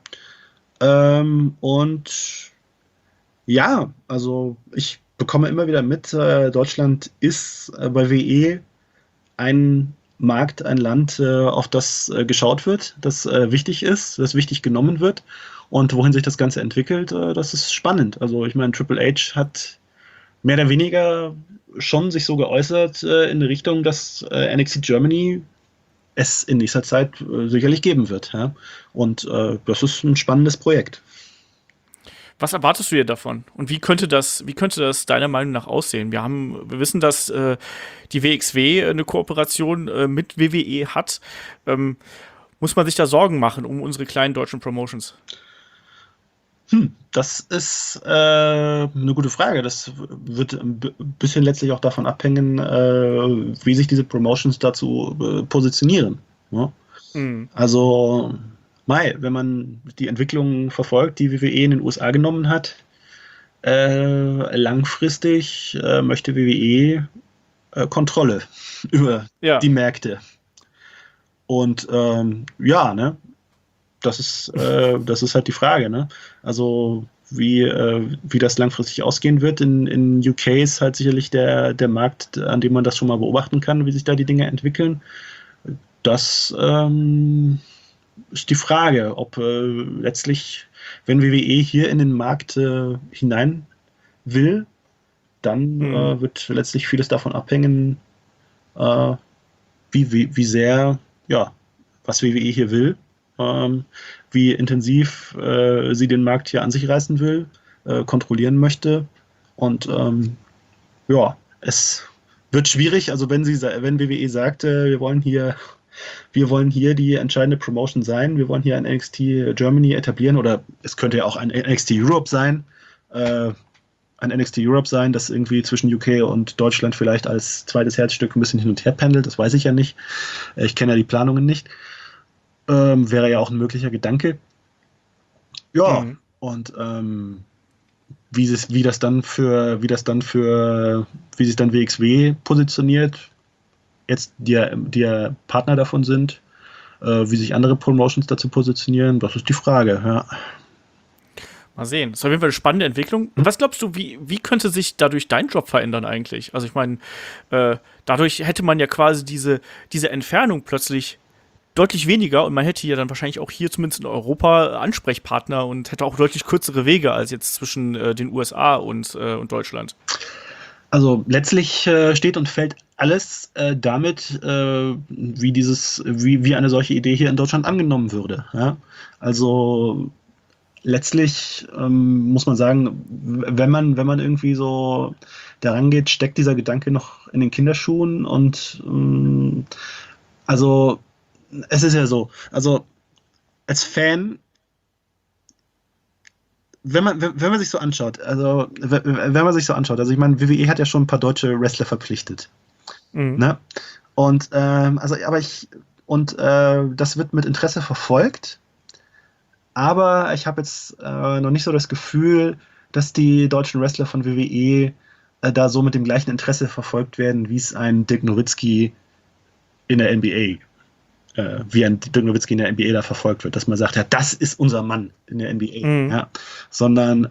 [SPEAKER 2] Und ja, also ich bekomme immer wieder mit, Deutschland ist bei WE ein Markt, ein Land, auf das geschaut wird, das wichtig ist, das wichtig genommen wird. Und wohin sich das Ganze entwickelt, das ist spannend. Also ich meine, Triple H hat mehr oder weniger schon sich so geäußert in die Richtung, dass NXT Germany es in nächster Zeit sicherlich geben wird. Ja? Und das ist ein spannendes Projekt.
[SPEAKER 4] Was erwartest du dir davon? Und wie könnte das deiner Meinung nach aussehen? Wir wissen, dass die WXW eine Kooperation mit WWE hat. Muss man sich da Sorgen machen um unsere kleinen deutschen Promotions?
[SPEAKER 2] Das ist eine gute Frage. Das wird ein bisschen letztlich auch davon abhängen, wie sich diese Promotions dazu positionieren. Ja? Mhm. Also, wenn man die Entwicklung verfolgt, die WWE in den USA genommen hat, langfristig möchte WWE Kontrolle über die Märkte. Und ne? Das ist halt die Frage, ne? Also wie das langfristig ausgehen wird in UK ist halt sicherlich der Markt, an dem man das schon mal beobachten kann, wie sich da die Dinge entwickeln. Das ist die Frage, ob letztlich, wenn WWE hier in den Markt hinein will, dann wird letztlich vieles davon abhängen, wie sehr was WWE hier will, wie intensiv sie den Markt hier an sich reißen will, kontrollieren möchte. Und ja, es wird schwierig. Also wenn WWE sagte, wir wollen hier die entscheidende Promotion sein, wir wollen hier ein NXT Germany etablieren, oder es könnte ja auch ein NXT Europe sein, das irgendwie zwischen UK und Deutschland vielleicht als zweites Herzstück ein bisschen hin und her pendelt, das weiß ich ja nicht. Ich kenne ja die Planungen nicht. Wäre ja auch ein möglicher Gedanke. Ja, und wie sich dann WXW positioniert, jetzt die Partner davon sind, wie sich andere Promotions dazu positionieren, das ist die Frage, ja.
[SPEAKER 4] Mal sehen. Das ist auf jeden Fall eine spannende Entwicklung. Was glaubst du, wie könnte sich dadurch dein Job verändern eigentlich? Also ich meine, dadurch hätte man ja quasi diese Entfernung plötzlich deutlich weniger und man hätte ja dann wahrscheinlich auch hier zumindest in Europa Ansprechpartner und hätte auch deutlich kürzere Wege als jetzt zwischen den USA und Deutschland.
[SPEAKER 2] Also letztlich steht und fällt alles damit, wie eine solche Idee hier in Deutschland angenommen würde. Ja? Also letztlich muss man sagen, wenn man irgendwie so daran geht, steckt dieser Gedanke noch in den Kinderschuhen und also es ist ja so, also als Fan, wenn man sich so anschaut, also ich meine, WWE hat ja schon ein paar deutsche Wrestler verpflichtet, ne? Und das wird mit Interesse verfolgt, aber ich habe jetzt noch nicht so das Gefühl, dass die deutschen Wrestler von WWE da so mit dem gleichen Interesse verfolgt werden, wie es ein Dirk Nowitzki in der NBA wie ein Dirk Nowitzki in der NBA da verfolgt wird, dass man sagt, ja, das ist unser Mann in der NBA, ja, sondern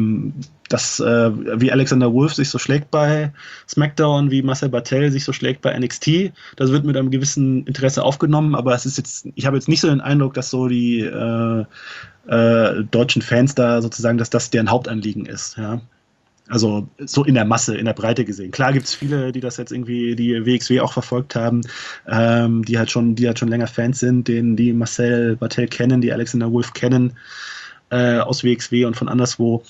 [SPEAKER 2] wie Alexander Wolf sich so schlägt bei SmackDown, wie Marcel Barthel sich so schlägt bei NXT, das wird mit einem gewissen Interesse aufgenommen, aber ich habe jetzt nicht so den Eindruck, dass so die deutschen Fans da sozusagen, dass das deren Hauptanliegen ist, ja. Also so in der Masse, in der Breite gesehen. Klar gibt es viele, die das jetzt irgendwie, die WXW auch verfolgt haben, die halt schon länger Fans sind, die Marcel Barthel kennen, die Alexander Wolf kennen aus WXW und von anderswo.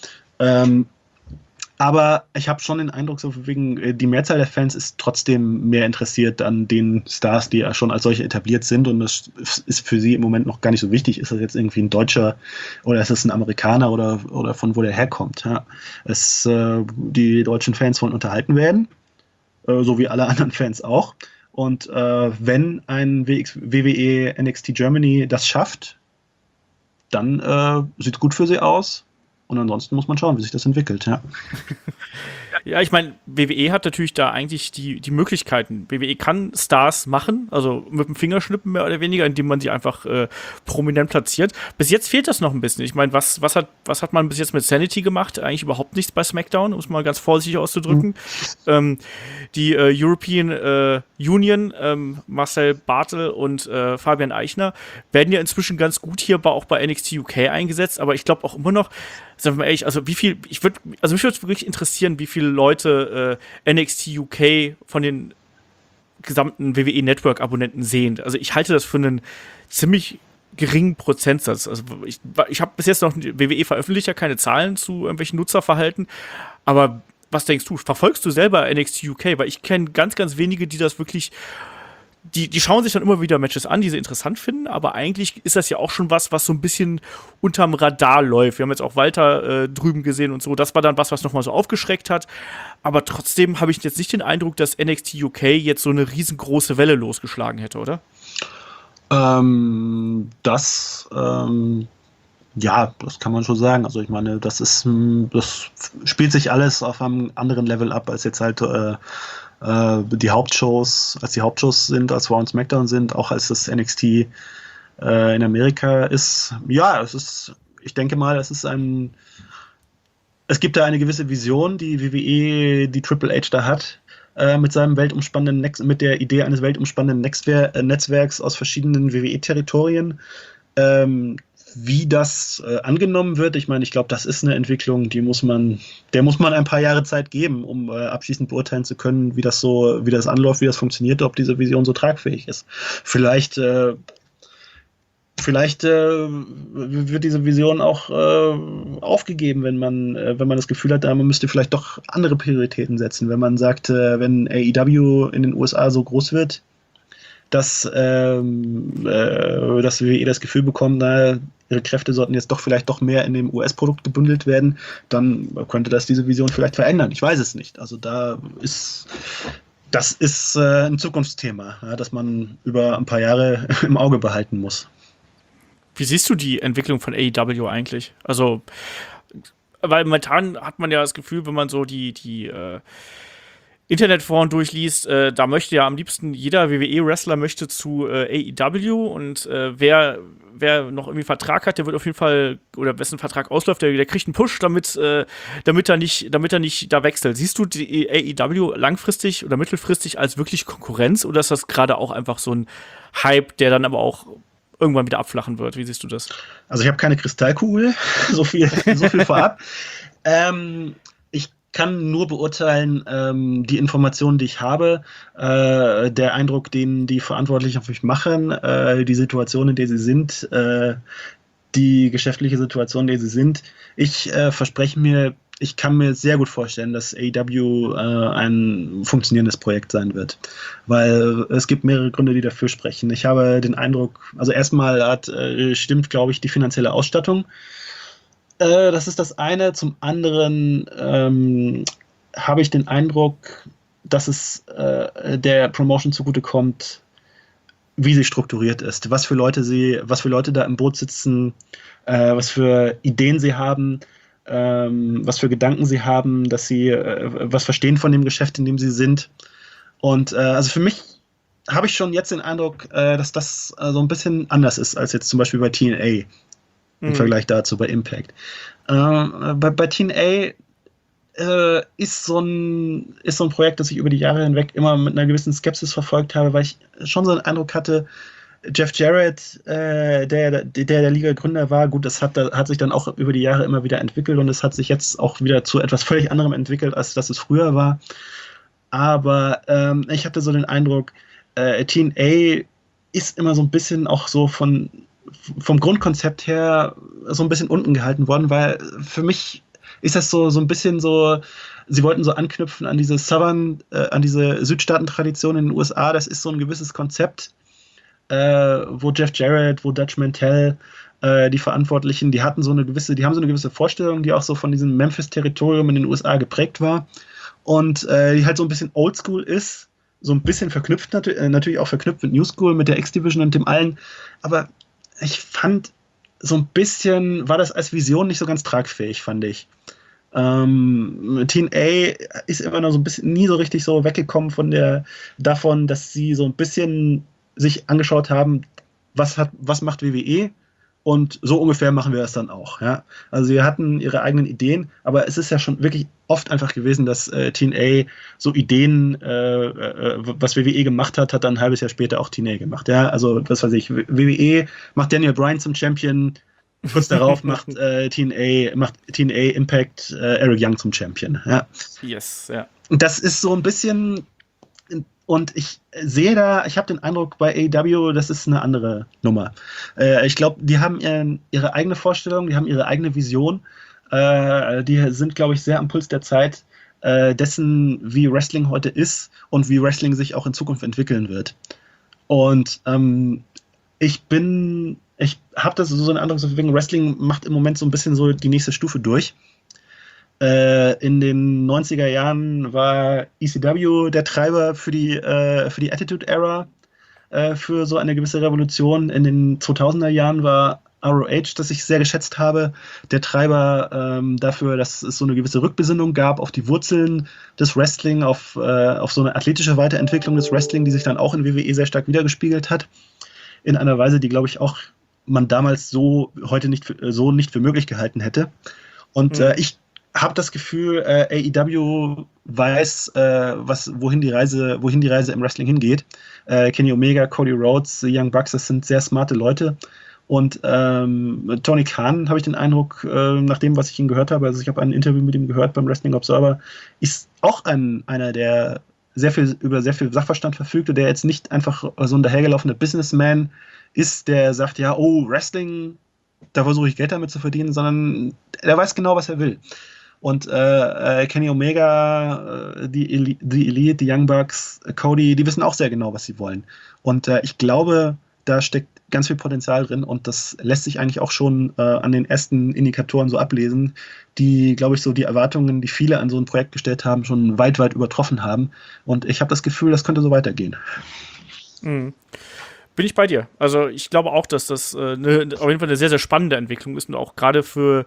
[SPEAKER 2] Aber ich habe schon den Eindruck, so wegen die Mehrzahl der Fans ist trotzdem mehr interessiert an den Stars, die ja schon als solche etabliert sind, und das ist für sie im Moment noch gar nicht so wichtig. Ist das jetzt irgendwie ein Deutscher oder ist das ein Amerikaner oder von wo der herkommt? Ja. Die deutschen Fans wollen unterhalten werden, so wie alle anderen Fans auch. Und wenn ein WWE NXT Germany das schafft, dann sieht es gut für sie aus. Und ansonsten muss man schauen, wie sich das entwickelt, ja.
[SPEAKER 4] Ja, ich meine, WWE hat natürlich da eigentlich die Möglichkeiten. WWE kann Stars machen, also mit dem Fingerschnippen mehr oder weniger, indem man sie einfach prominent platziert. Bis jetzt fehlt das noch ein bisschen. Ich meine, was hat man bis jetzt mit Sanity gemacht? Eigentlich überhaupt nichts bei SmackDown, um es mal ganz vorsichtig auszudrücken. Die European Union, Marcel Bartel und Fabian Eichner, werden ja inzwischen ganz gut hier auch bei NXT UK eingesetzt, aber ich glaube auch immer noch, sagen wir mal ehrlich, also mich würde wirklich interessieren, wie viele Leute NXT UK von den gesamten WWE-Network-Abonnenten sehen. Also ich halte das für einen ziemlich geringen Prozentsatz. Also ich habe bis jetzt noch, WWE veröffentlicht ja keine Zahlen zu irgendwelchen Nutzerverhalten, aber was denkst du? Verfolgst du selber NXT UK? Weil ich kenne ganz, ganz wenige, die das wirklich, die schauen sich dann immer wieder Matches an, die sie interessant finden, aber eigentlich ist das ja auch schon was so ein bisschen unterm Radar läuft. Wir haben jetzt auch Walter drüben gesehen und so. Das war dann was nochmal so aufgeschreckt hat. Aber trotzdem habe ich jetzt nicht den Eindruck, dass NXT UK jetzt so eine riesengroße Welle losgeschlagen hätte, oder?
[SPEAKER 2] Ja, das kann man schon sagen. Also ich meine, das spielt sich alles auf einem anderen Level ab, als jetzt halt die Hauptshows sind, als Raw und SmackDown sind, auch als das NXT in Amerika ist. Ja, ich denke mal, es gibt da eine gewisse Vision, die WWE, die Triple H da hat, mit seinem mit der Idee eines weltumspannenden Netzwerks aus verschiedenen WWE-Territorien. Wie das angenommen wird, ich meine, ich glaube, das ist eine Entwicklung, der muss man ein paar Jahre Zeit geben, um abschließend beurteilen zu können, wie das anläuft, wie das funktioniert, ob diese Vision so tragfähig ist. Vielleicht
[SPEAKER 3] Vielleicht wird diese Vision auch aufgegeben, wenn man das Gefühl hat, man müsste vielleicht doch andere Prioritäten setzen. Wenn man sagt, wenn AEW in den USA so groß wird, dass WWE das Gefühl bekommen, ihre Kräfte sollten jetzt doch vielleicht doch mehr in dem US-Produkt gebündelt werden, dann könnte das diese Vision vielleicht verändern. Ich weiß es nicht. Also das ist ein Zukunftsthema, ja, das man über ein paar Jahre im Auge behalten muss.
[SPEAKER 4] Wie siehst du die Entwicklung von AEW eigentlich? Also, weil momentan hat man ja das Gefühl, wenn man so die Internetforen durchliest, da möchte ja am liebsten jeder WWE-Wrestler möchte zu AEW und wer noch irgendwie einen Vertrag hat, der wird auf jeden Fall, oder wessen Vertrag ausläuft, der kriegt einen Push, damit er nicht da wechselt. Siehst du die AEW langfristig oder mittelfristig als wirklich Konkurrenz oder ist das gerade auch einfach so ein Hype, der dann aber auch irgendwann wieder abflachen wird? Wie siehst du das?
[SPEAKER 3] Also ich habe keine Kristallkugel, so viel vorab. Ich kann nur beurteilen, die Informationen, die ich habe, der Eindruck, den die Verantwortlichen auf mich machen, die Situation, in der sie sind, die geschäftliche Situation, in der sie sind. Ich verspreche mir, ich kann mir sehr gut vorstellen, dass AEW ein funktionierendes Projekt sein wird, weil es gibt mehrere Gründe, die dafür sprechen. Ich habe den Eindruck, also erstmal stimmt, glaube ich, die finanzielle Ausstattung. Das ist das eine. Zum anderen habe ich den Eindruck, dass es der Promotion zugutekommt, wie sie strukturiert ist, was für Leute da im Boot sitzen, was für Ideen sie haben, was für Gedanken sie haben, dass sie was verstehen von dem Geschäft, in dem sie sind. Und also für mich habe ich schon jetzt den Eindruck, dass das so ein bisschen anders ist als jetzt zum Beispiel bei TNA im Vergleich dazu bei Impact. Bei TNA ist so ein Projekt, das ich über die Jahre hinweg immer mit einer gewissen Skepsis verfolgt habe, weil ich schon so einen Eindruck hatte, Jeff Jarrett, der Liga-Gründer war, gut, das hat sich dann auch über die Jahre immer wieder entwickelt und es hat sich jetzt auch wieder zu etwas völlig anderem entwickelt, als das es früher war. Aber ich hatte so den Eindruck, TNA ist immer so ein bisschen auch so vom Grundkonzept her so ein bisschen unten gehalten worden, weil für mich ist das so ein bisschen so, sie wollten so anknüpfen an diese an diese Südstaaten-Tradition in den USA, das ist so ein gewisses Konzept, wo Jeff Jarrett, wo Dutch Mantell, die Verantwortlichen, die haben so eine gewisse Vorstellung, die auch so von diesem Memphis-Territorium in den USA geprägt war und die halt so ein bisschen oldschool ist, so ein bisschen verknüpft, natürlich auch verknüpft mit New School, mit der X-Division und dem allen, aber ich fand, so ein bisschen war das als Vision nicht so ganz tragfähig, fand ich. TNA ist immer noch so ein bisschen nie so richtig so weggekommen davon, dass sie so ein bisschen sich angeschaut haben, was macht WWE und so ungefähr machen wir das dann auch. Ja? Also sie hatten ihre eigenen Ideen, aber es ist ja schon wirklich oft einfach gewesen, dass TNA so Ideen, was WWE gemacht hat dann ein halbes Jahr später auch TNA gemacht. Ja? Also das weiß ich, WWE macht Daniel Bryan zum Champion, kurz darauf macht TNA Impact Eric Young zum Champion. Ja?
[SPEAKER 4] Yes, ja.
[SPEAKER 3] Und das ist so ein bisschen. Und ich habe den Eindruck, bei AEW, das ist eine andere Nummer. Ich glaube, die haben ihre eigene Vorstellung, die haben ihre eigene Vision. Die sind, glaube ich, sehr am Puls der Zeit dessen, wie Wrestling heute ist und wie Wrestling sich auch in Zukunft entwickeln wird. Und ich habe das so einen Eindruck, Wrestling macht im Moment so ein bisschen so die nächste Stufe durch. In den 90er Jahren war ECW der Treiber für die Attitude Era, für so eine gewisse Revolution. In den 2000er Jahren war ROH, das ich sehr geschätzt habe, der Treiber dafür, dass es so eine gewisse Rückbesinnung gab auf die Wurzeln des Wrestling, auf so eine athletische Weiterentwicklung des Wrestling, die sich dann auch in WWE sehr stark wiedergespiegelt hat. In einer Weise, die, glaube ich, auch man damals heute nicht für möglich gehalten hätte. Und ich habe das Gefühl, AEW weiß, wohin die Reise im Wrestling hingeht. Kenny Omega, Cody Rhodes, The Young Bucks, das sind sehr smarte Leute. Und Tony Khan, habe ich den Eindruck, nach dem, was ich ihn gehört habe, also ich habe ein Interview mit ihm gehört beim Wrestling Observer, ist auch einer, der sehr viel Sachverstand verfügt und der jetzt nicht einfach so ein dahergelaufener Businessman ist, der sagt, ja, oh, Wrestling, da versuche ich Geld damit zu verdienen, sondern er weiß genau, was er will. Und Kenny Omega, die Elite, die Young Bucks, Cody, die wissen auch sehr genau, was sie wollen. Und ich glaube, da steckt ganz viel Potenzial drin und das lässt sich eigentlich auch schon an den ersten Indikatoren so ablesen, die, glaube ich, so die Erwartungen, die viele an so ein Projekt gestellt haben, schon weit, weit übertroffen haben. Und ich habe das Gefühl, das könnte so weitergehen.
[SPEAKER 4] Mhm. Bin ich bei dir. Also ich glaube auch, dass das auf jeden Fall eine sehr, sehr spannende Entwicklung ist und auch gerade für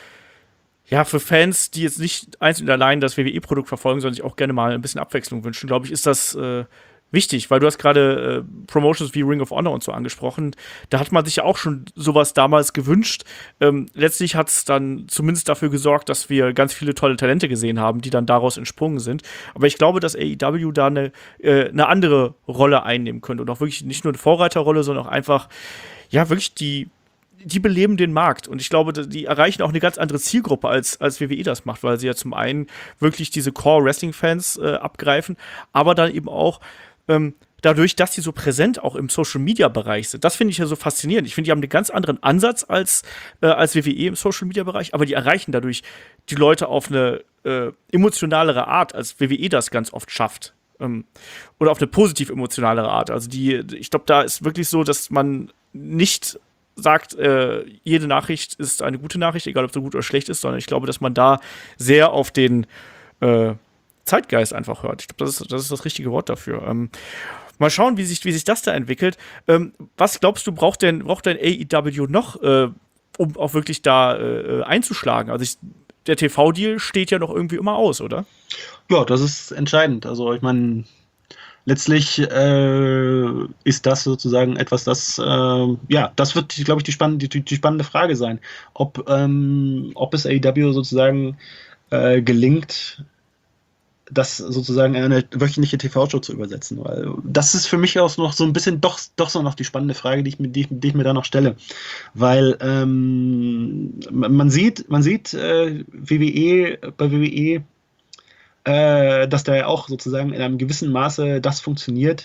[SPEAKER 4] Fans, die jetzt nicht einzeln und allein das WWE-Produkt verfolgen, sondern sich auch gerne mal ein bisschen Abwechslung wünschen, glaube ich, ist das wichtig, weil du hast gerade Promotions wie Ring of Honor und so angesprochen. Da hat man sich ja auch schon sowas damals gewünscht. Letztlich hat es dann zumindest dafür gesorgt, dass wir ganz viele tolle Talente gesehen haben, die dann daraus entsprungen sind. Aber ich glaube, dass AEW da eine andere Rolle einnehmen könnte und auch wirklich nicht nur eine Vorreiterrolle, sondern auch einfach, ja, wirklich die beleben den Markt. Und ich glaube, die erreichen auch eine ganz andere Zielgruppe, als WWE das macht, weil sie ja zum einen wirklich diese Core-Wrestling-Fans abgreifen, aber dann eben auch dadurch, dass die so präsent auch im Social-Media-Bereich sind. Das finde ich ja so faszinierend. Ich finde, die haben einen ganz anderen Ansatz als WWE im Social-Media-Bereich, aber die erreichen dadurch die Leute auf eine emotionalere Art, als WWE das ganz oft schafft. Oder auf eine positiv emotionalere Art. Also ich glaube, da ist wirklich so, dass man nicht sagt, jede Nachricht ist eine gute Nachricht, egal ob sie gut oder schlecht ist, sondern ich glaube, dass man da sehr auf den Zeitgeist einfach hört. Ich glaube, das ist das richtige Wort dafür. Mal schauen, wie sich das da entwickelt. Was glaubst du, braucht denn AEW noch, um auch wirklich da einzuschlagen? Also der TV-Deal steht ja noch irgendwie immer aus, oder?
[SPEAKER 3] Ja, das ist entscheidend. Also ich meine, letztlich ist das sozusagen etwas, das wird, glaube ich, die spannende Frage sein, ob es AEW sozusagen gelingt, das sozusagen in eine wöchentliche TV-Show zu übersetzen, weil das ist für mich auch noch so ein bisschen doch so noch die spannende Frage, die ich mir da noch stelle, weil man sieht WWE bei WWE, dass da ja auch sozusagen in einem gewissen Maße das funktioniert,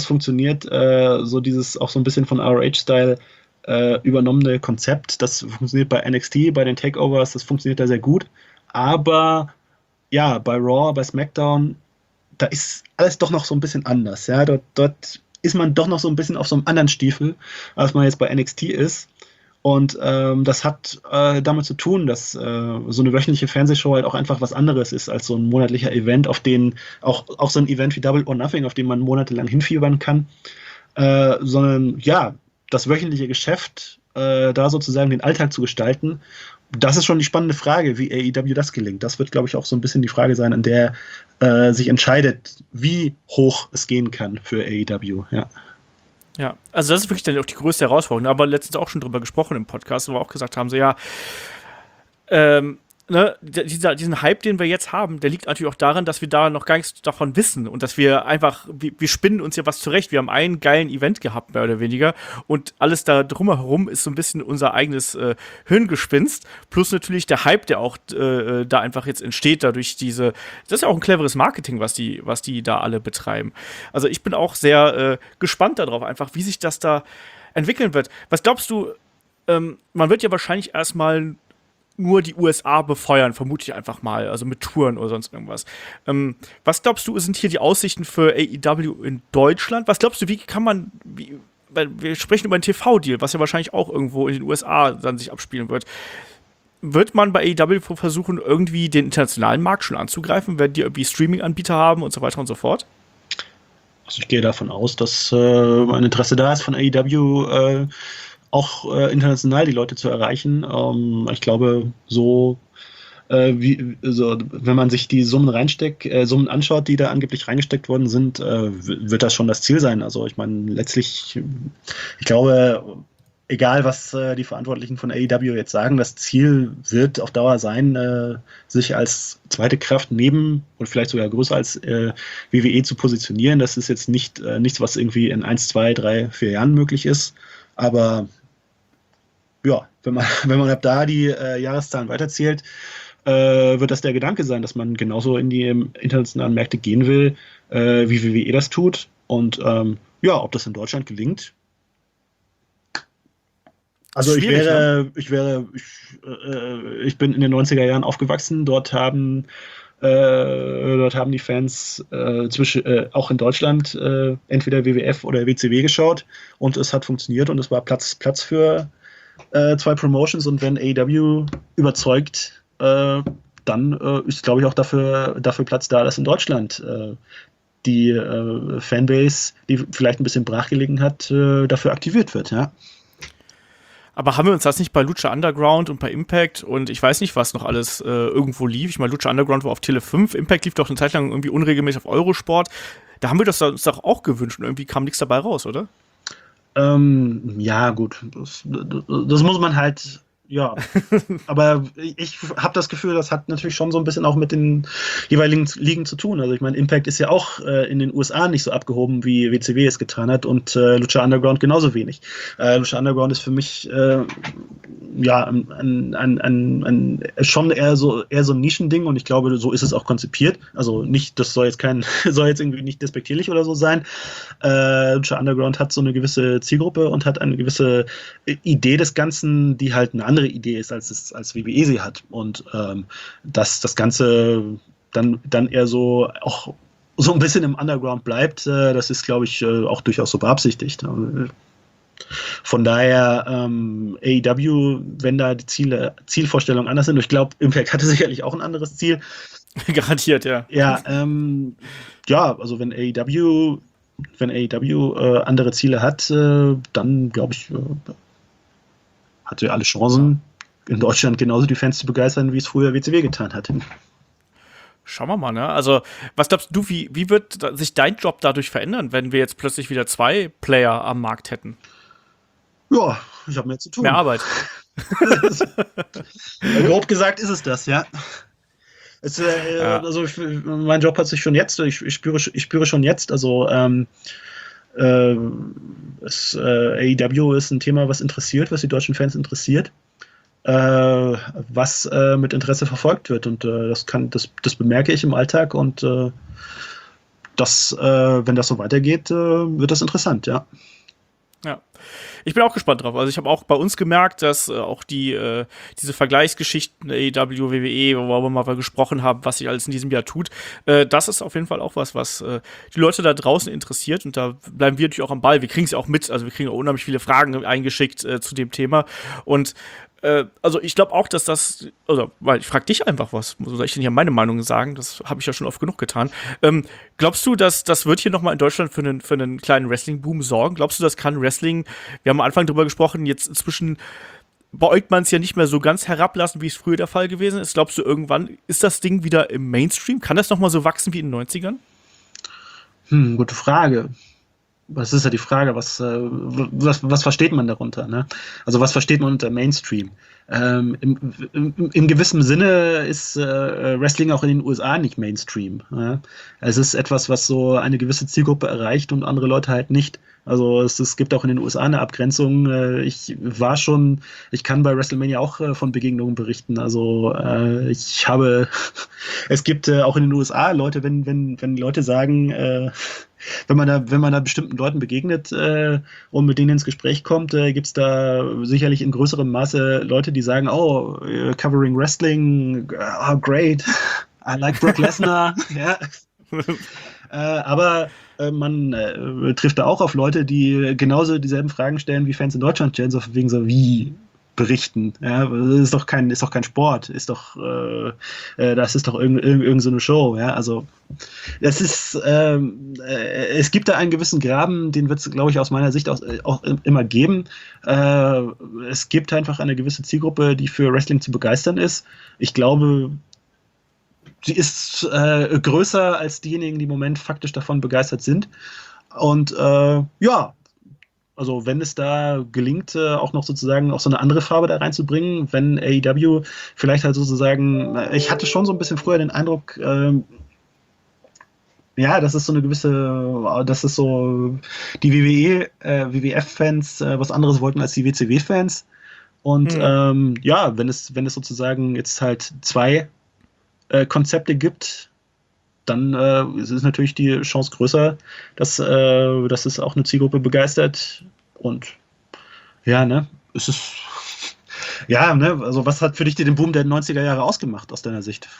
[SPEAKER 3] so dieses auch so ein bisschen von ROH-Style übernommene Konzept, das funktioniert bei NXT, bei den Takeovers, das funktioniert da sehr gut, aber ja, bei Raw, bei SmackDown, da ist alles doch noch so ein bisschen anders, ja, dort ist man doch noch so ein bisschen auf so einem anderen Stiefel, als man jetzt bei NXT ist. Und das hat damit zu tun, dass so eine wöchentliche Fernsehshow halt auch einfach was anderes ist als so ein monatlicher Event, auf den auch so ein Event wie Double or Nothing, auf den man monatelang hinfiebern kann, sondern ja, das wöchentliche Geschäft, da sozusagen den Alltag zu gestalten, das ist schon die spannende Frage, wie AEW das gelingt. Das wird, glaube ich, auch so ein bisschen die Frage sein, an der sich entscheidet, wie hoch es gehen kann für AEW, ja.
[SPEAKER 4] Ja, also das ist wirklich dann auch die größte Herausforderung. Aber letztens auch schon drüber gesprochen im Podcast, wo wir auch gesagt haben, so ja, diesen Hype, den wir jetzt haben, der liegt natürlich auch daran, dass wir da noch gar nichts davon wissen und dass wir einfach, wir spinnen uns ja was zurecht. Wir haben einen geilen Event gehabt, mehr oder weniger, und alles da drumherum ist so ein bisschen unser eigenes Hirngespinst, plus natürlich der Hype, der auch da einfach jetzt entsteht, dadurch das ist ja auch ein cleveres Marketing, was die da alle betreiben. Also ich bin auch sehr gespannt darauf, einfach, wie sich das da entwickeln wird. Was glaubst du, man wird ja wahrscheinlich erstmal nur die USA befeuern, vermute ich einfach mal, also mit Touren oder sonst irgendwas. Was glaubst du, sind hier die Aussichten für AEW in Deutschland? Was glaubst du, weil wir sprechen über einen TV-Deal, was ja wahrscheinlich auch irgendwo in den USA dann sich abspielen wird. Wird man bei AEW versuchen, irgendwie den internationalen Markt schon anzugreifen? Werden die irgendwie Streaming-Anbieter haben und so weiter und so fort?
[SPEAKER 3] Also ich gehe davon aus, dass ein Interesse da ist von AEW, auch international die Leute zu erreichen. Ich glaube, wenn man sich die Summen anschaut, die da angeblich reingesteckt worden sind, wird das schon das Ziel sein. Also ich meine, letztlich, ich glaube, egal was die Verantwortlichen von AEW jetzt sagen, das Ziel wird auf Dauer sein, sich als zweite Kraft neben und vielleicht sogar größer als WWE zu positionieren. Das ist jetzt nichts, was irgendwie in 1, 2, 3, 4 Jahren möglich ist. Aber ja, wenn man ab da die Jahreszahlen weiterzählt, wird das der Gedanke sein, dass man genauso in die internationalen Märkte gehen will, wie WWE das tut. Und ob das in Deutschland gelingt. Also ich bin in den 90er Jahren aufgewachsen. Dort haben die Fans auch in Deutschland entweder WWF oder WCW geschaut und es hat funktioniert und es war Platz für zwei Promotions, und wenn AEW überzeugt, dann ist, glaube ich, auch dafür Platz da, dass in Deutschland die Fanbase, die vielleicht ein bisschen brachgelegen hat, dafür aktiviert wird, ja.
[SPEAKER 4] Aber haben wir uns das nicht bei Lucha Underground und bei Impact und ich weiß nicht, was noch alles irgendwo lief? Ich meine, Lucha Underground war auf Tele 5, Impact lief doch eine Zeit lang irgendwie unregelmäßig auf Eurosport. Da haben wir das uns doch auch gewünscht und irgendwie kam nichts dabei raus, oder?
[SPEAKER 3] Ja, gut. Das muss man halt. Ja, aber ich habe das Gefühl, das hat natürlich schon so ein bisschen auch mit den jeweiligen Ligen zu tun. Also ich meine, Impact ist ja auch in den USA nicht so abgehoben, wie WCW es getan hat, und Lucha Underground genauso wenig. Lucha Underground ist für mich schon eher so ein Nischending, und ich glaube, so ist es auch konzipiert. Also nicht, das soll jetzt irgendwie nicht despektierlich oder so sein. Lucha Underground hat so eine gewisse Zielgruppe und hat eine gewisse Idee des Ganzen, die halt eine andere Idee ist, als WWE sie hat. Und dass das Ganze dann eher so auch so ein bisschen im Underground bleibt, das ist, glaube ich, auch durchaus so beabsichtigt. Von daher AEW, wenn da die Zielvorstellungen anders sind, und ich glaube, Impact hatte sicherlich auch ein anderes Ziel.
[SPEAKER 4] Garantiert, ja.
[SPEAKER 3] Ja, also wenn AEW andere Ziele hat, dann glaube ich, hat sie alle Chancen, in Deutschland genauso die Fans zu begeistern, wie es früher WCW getan hat.
[SPEAKER 4] Schauen wir mal, ne? Also, was glaubst du, wie wird sich dein Job dadurch verändern, wenn wir jetzt plötzlich wieder 2 Player am Markt hätten?
[SPEAKER 3] Ja, ich habe mehr zu tun.
[SPEAKER 4] Mehr Arbeit.
[SPEAKER 3] Grob gesagt ist es das, ja. Also mein Job hat sich schon jetzt, ich spüre schon jetzt, also AEW ist ein Thema, was die deutschen Fans interessiert, was mit Interesse verfolgt wird, und das bemerke ich im Alltag, und wenn das so weitergeht, wird das interessant, ja.
[SPEAKER 4] Ja. Ich bin auch gespannt drauf. Also ich habe auch bei uns gemerkt, dass auch diese Vergleichsgeschichten AEW, WWE, wo wir mal gesprochen haben, was sich alles in diesem Jahr tut, das ist auf jeden Fall auch was die Leute da draußen interessiert, und da bleiben wir natürlich auch am Ball. Wir kriegen es ja auch mit, also wir kriegen auch unheimlich viele Fragen eingeschickt zu dem Thema, und also ich glaube auch, dass weil ich frage dich einfach, was soll ich denn hier meine Meinung sagen? Das habe ich ja schon oft genug getan. Glaubst du, dass das wird hier nochmal in Deutschland für einen kleinen Wrestling-Boom sorgen? Glaubst du, das kann Wrestling, wir haben am Anfang drüber gesprochen, jetzt inzwischen beäugt man es ja nicht mehr so ganz herablassen, wie es früher der Fall gewesen ist. Glaubst du, irgendwann ist das Ding wieder im Mainstream? Kann das nochmal so wachsen wie in den 90ern?
[SPEAKER 3] Gute Frage. Das ist ja die Frage, was versteht man darunter? Ne? Also was versteht man unter Mainstream? Im gewissen Sinne ist Wrestling auch in den USA nicht Mainstream. Ja? Es ist etwas, was so eine gewisse Zielgruppe erreicht und andere Leute halt nicht. Also es gibt auch in den USA eine Abgrenzung. Ich kann bei WrestleMania auch von Begegnungen berichten. Also es gibt auch in den USA Leute, wenn Leute sagen, wenn man da bestimmten Leuten begegnet und mit denen ins Gespräch kommt, gibt es da sicherlich in größerem Maße Leute, die sagen, oh, covering Wrestling, oh, great, I like Brock Lesnar. Ja. Aber man trifft da auch auf Leute, die genauso dieselben Fragen stellen wie Fans in Deutschland stellen, so wegen so wie berichten. Ja, das ist doch kein Sport, das ist doch irgend so eine Show. Ja, also das ist, es gibt da einen gewissen Graben, den wird es, glaube ich, aus meiner Sicht auch immer geben. Es gibt einfach eine gewisse Zielgruppe, die für Wrestling zu begeistern ist. Ich glaube, sie ist größer als diejenigen, die im Moment faktisch davon begeistert sind. Und also wenn es da gelingt, auch noch sozusagen auch so eine andere Farbe da reinzubringen, wenn AEW vielleicht halt sozusagen, ich hatte schon so ein bisschen früher den Eindruck, das ist so eine gewisse, das ist so die WWF-Fans was anderes wollten als die WCW-Fans. Und wenn es sozusagen jetzt halt 2 Konzepte gibt, dann ist natürlich die Chance größer, dass es auch eine Zielgruppe begeistert. Und ja, ne, es ist ja, ne, also was hat für dich den Boom der 90er Jahre ausgemacht aus deiner Sicht?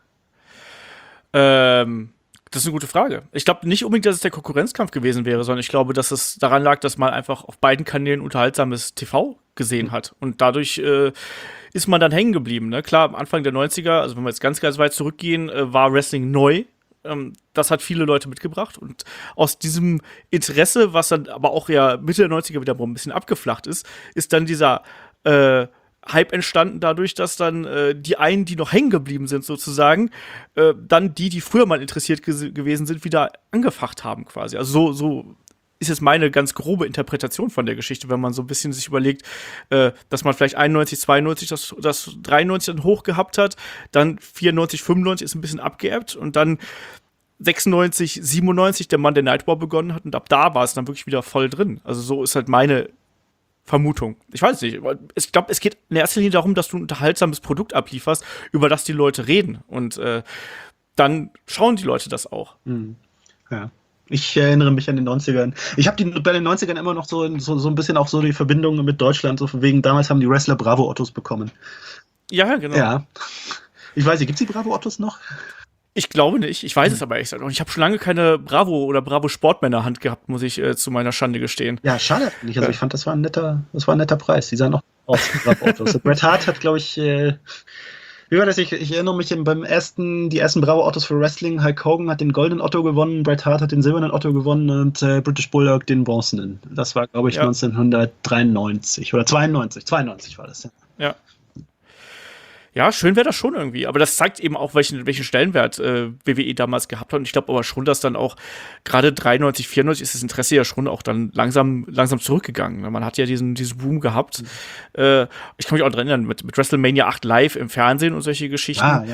[SPEAKER 4] Das ist eine gute Frage. Ich glaube nicht unbedingt, dass es der Konkurrenzkampf gewesen wäre, sondern ich glaube, dass es daran lag, dass man einfach auf beiden Kanälen unterhaltsames TV gesehen hat. Und dadurch ist man dann hängen geblieben. Ne? Klar, am Anfang der 90er, also wenn wir jetzt ganz, ganz weit zurückgehen, war Wrestling neu. Das hat viele Leute mitgebracht. Und aus diesem Interesse, was dann aber auch ja Mitte der 90er wieder ein bisschen abgeflacht ist dann dieser Hype entstanden dadurch, dass dann die einen, die noch hängen geblieben sind sozusagen, dann die früher mal interessiert gewesen sind, wieder angefacht haben quasi. Also so ist jetzt meine ganz grobe Interpretation von der Geschichte, wenn man so ein bisschen sich überlegt, dass man vielleicht 91, 92 das 93 dann hoch gehabt hat, dann 94, 95 ist ein bisschen abgeebbt und dann 96, 97 der Monday Night War begonnen hat und ab da war es dann wirklich wieder voll drin. Also so ist halt meine Vermutung. Ich weiß nicht. Ich glaube, es geht in erster Linie darum, dass du ein unterhaltsames Produkt ablieferst, über das die Leute reden. Und dann schauen die Leute das auch.
[SPEAKER 3] Ja. Ich erinnere mich an den 90ern. Ich habe bei den 90ern immer noch so ein bisschen auch so die Verbindung mit Deutschland, so von wegen, damals haben die Wrestler Bravo-Ottos bekommen.
[SPEAKER 4] Ja, genau.
[SPEAKER 3] Ja. Ich weiß nicht, gibt es die Bravo-Ottos noch?
[SPEAKER 4] Ich glaube nicht. Ich weiß es aber echt nicht. Und ich habe schon lange keine Bravo oder Bravo Sportmänner-Hand gehabt, muss ich zu meiner Schande gestehen.
[SPEAKER 3] Ja, schade nicht. Also ich fand, das war ein netter Preis. Die sahen noch aus wie Bravo-Autos. Bret Hart hat, glaube ich, wie war das? Ich erinnere mich die ersten Bravo-Autos für Wrestling. Hulk Hogan hat den goldenen Otto gewonnen, Bret Hart hat den silbernen Otto gewonnen und British Bulldog den bronzenen. Das war, glaube ich, 1993 oder 92 war das, ja.
[SPEAKER 4] Ja. Ja, schön wäre das schon irgendwie. Aber das zeigt eben auch, welchen Stellenwert WWE damals gehabt hat. Und ich glaube aber schon, dass dann auch gerade 93, 94 ist das Interesse ja schon auch dann langsam zurückgegangen. Man hat ja diesen Boom gehabt. Ich kann mich auch daran erinnern, mit WrestleMania 8 live im Fernsehen und solche Geschichten.
[SPEAKER 3] Ja.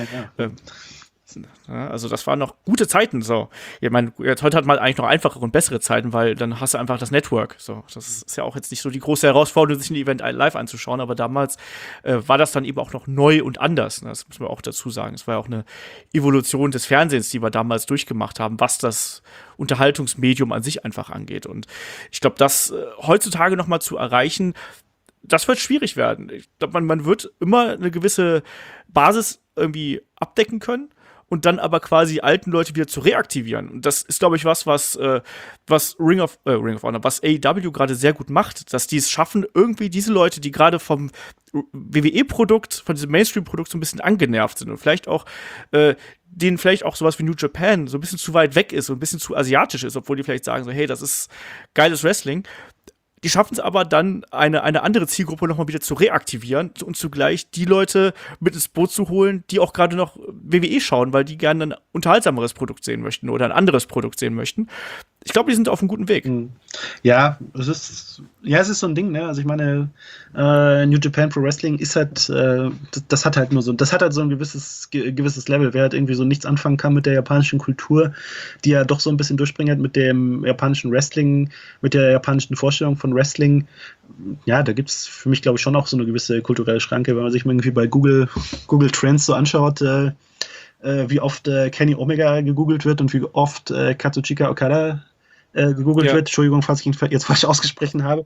[SPEAKER 4] Also das waren noch gute Zeiten. So, ich meine, heute hat man eigentlich noch einfachere und bessere Zeiten, weil dann hast du einfach das Network. So, das ist ja auch jetzt nicht so die große Herausforderung, sich ein Event live anzuschauen, aber damals war das dann eben auch noch neu und anders. Ne? Das muss man auch dazu sagen. Es war ja auch eine Evolution des Fernsehens, die wir damals durchgemacht haben, was das Unterhaltungsmedium an sich einfach angeht. Und ich glaube, das heutzutage noch mal zu erreichen, das wird schwierig werden. Ich glaube, man wird immer eine gewisse Basis irgendwie abdecken können und dann aber quasi alten Leute wieder zu reaktivieren. Und das ist, glaube ich, was Ring of Honor, was AEW gerade sehr gut macht, dass die es schaffen, irgendwie diese Leute, die gerade vom WWE-Produkt, von diesem Mainstream-Produkt so ein bisschen angenervt sind und vielleicht auch denen vielleicht auch sowas wie New Japan so ein bisschen zu weit weg ist und ein bisschen zu asiatisch ist, obwohl die vielleicht sagen so, hey, das ist geiles Wrestling. Die schaffen es aber dann, eine andere Zielgruppe nochmal wieder zu reaktivieren und zugleich die Leute mit ins Boot zu holen, die auch gerade noch WWE schauen, weil die gerne ein unterhaltsameres Produkt sehen möchten oder ein anderes Produkt sehen möchten. Ich glaube, die sind auf einem guten Weg.
[SPEAKER 3] Ja, es ist so ein Ding, ne? Also ich meine, New Japan Pro Wrestling ist halt, das hat halt so ein gewisses Level. Wer halt irgendwie so nichts anfangen kann mit der japanischen Kultur, die ja doch so ein bisschen durchbringt mit dem japanischen Wrestling, mit der japanischen Vorstellung von Wrestling, ja, da gibt es für mich, glaube ich, schon auch so eine gewisse kulturelle Schranke, wenn man sich mal irgendwie bei Google Trends so anschaut, wie oft Kenny Omega gegoogelt wird und wie oft Katsuchika Okada gegoogelt wird. Entschuldigung, falls ich ihn jetzt falsch gesprochen habe.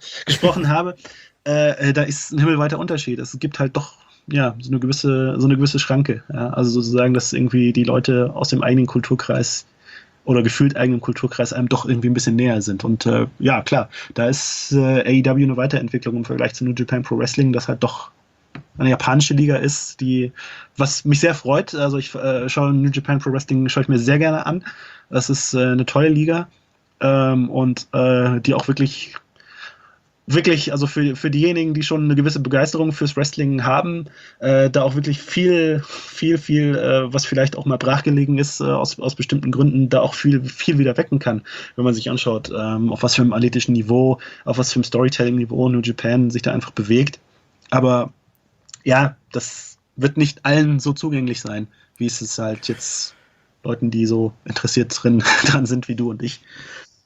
[SPEAKER 3] Da ist ein himmelweiter Unterschied. Es gibt halt doch so eine gewisse Schranke. Ja? Also sozusagen, dass irgendwie die Leute aus dem eigenen Kulturkreis oder gefühlt eigenen Kulturkreis einem doch irgendwie ein bisschen näher sind. Und ja, klar, da ist AEW eine Weiterentwicklung im Vergleich zu New Japan Pro Wrestling, das halt doch eine japanische Liga ist, was mich sehr freut. Also ich schaue New Japan Pro Wrestling ich mir sehr gerne an. Das ist eine tolle Liga und die auch wirklich, also für diejenigen, die schon eine gewisse Begeisterung fürs Wrestling haben, da auch wirklich viel, was vielleicht auch mal brachgelegen ist aus bestimmten Gründen, da auch viel wieder wecken kann, wenn man sich anschaut, auf was für einem athletischen Niveau, auf was für einem Storytelling-Niveau New Japan sich da einfach bewegt. Aber ja, das wird nicht allen so zugänglich sein, wie es halt jetzt Leuten, die so interessiert dran sind wie du und ich.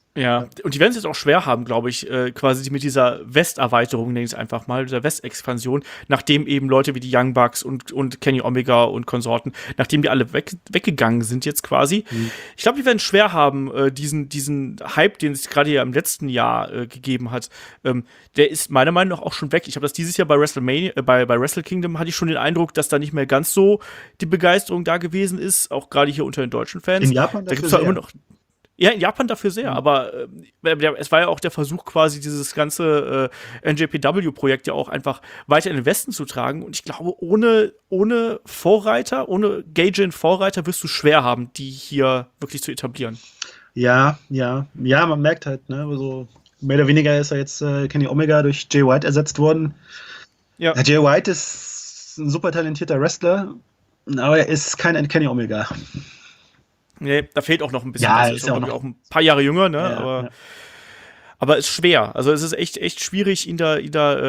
[SPEAKER 4] Ja, und die werden es jetzt auch schwer haben, glaube ich, quasi mit dieser West-Erweiterung, nenne ich es einfach mal, dieser West-Expansion, nachdem eben Leute wie die Young Bucks und Kenny Omega und Konsorten, nachdem die alle weggegangen sind jetzt quasi. Ich glaube, die werden schwer haben, diesen Hype, den es gerade ja im letzten Jahr gegeben hat, der ist meiner Meinung nach auch schon weg. Ich habe das dieses Jahr bei WrestleMania, bei Wrestle Kingdom hatte ich schon den Eindruck, dass da nicht mehr ganz so die Begeisterung da gewesen ist, auch gerade hier unter den deutschen Fans.
[SPEAKER 3] In Japan
[SPEAKER 4] da gibt es immer noch. Ja, in Japan dafür sehr, aber es war ja auch der Versuch, quasi dieses ganze NJPW-Projekt ja auch einfach weiter in den Westen zu tragen. Und ich glaube, ohne Vorreiter, ohne Gaijin-Vorreiter wirst du schwer haben, die hier wirklich zu etablieren.
[SPEAKER 3] Ja, man merkt halt, ne, so mehr oder weniger ist ja jetzt Kenny Omega durch Jay White ersetzt worden. Ja. Jay White ist ein super talentierter Wrestler, aber er ist kein Kenny Omega.
[SPEAKER 4] Nee, da fehlt auch noch ein bisschen.
[SPEAKER 3] Ja,
[SPEAKER 4] ist ja auch ein paar Jahre jünger, ne? Aber ist schwer. Also es ist echt schwierig, ihn da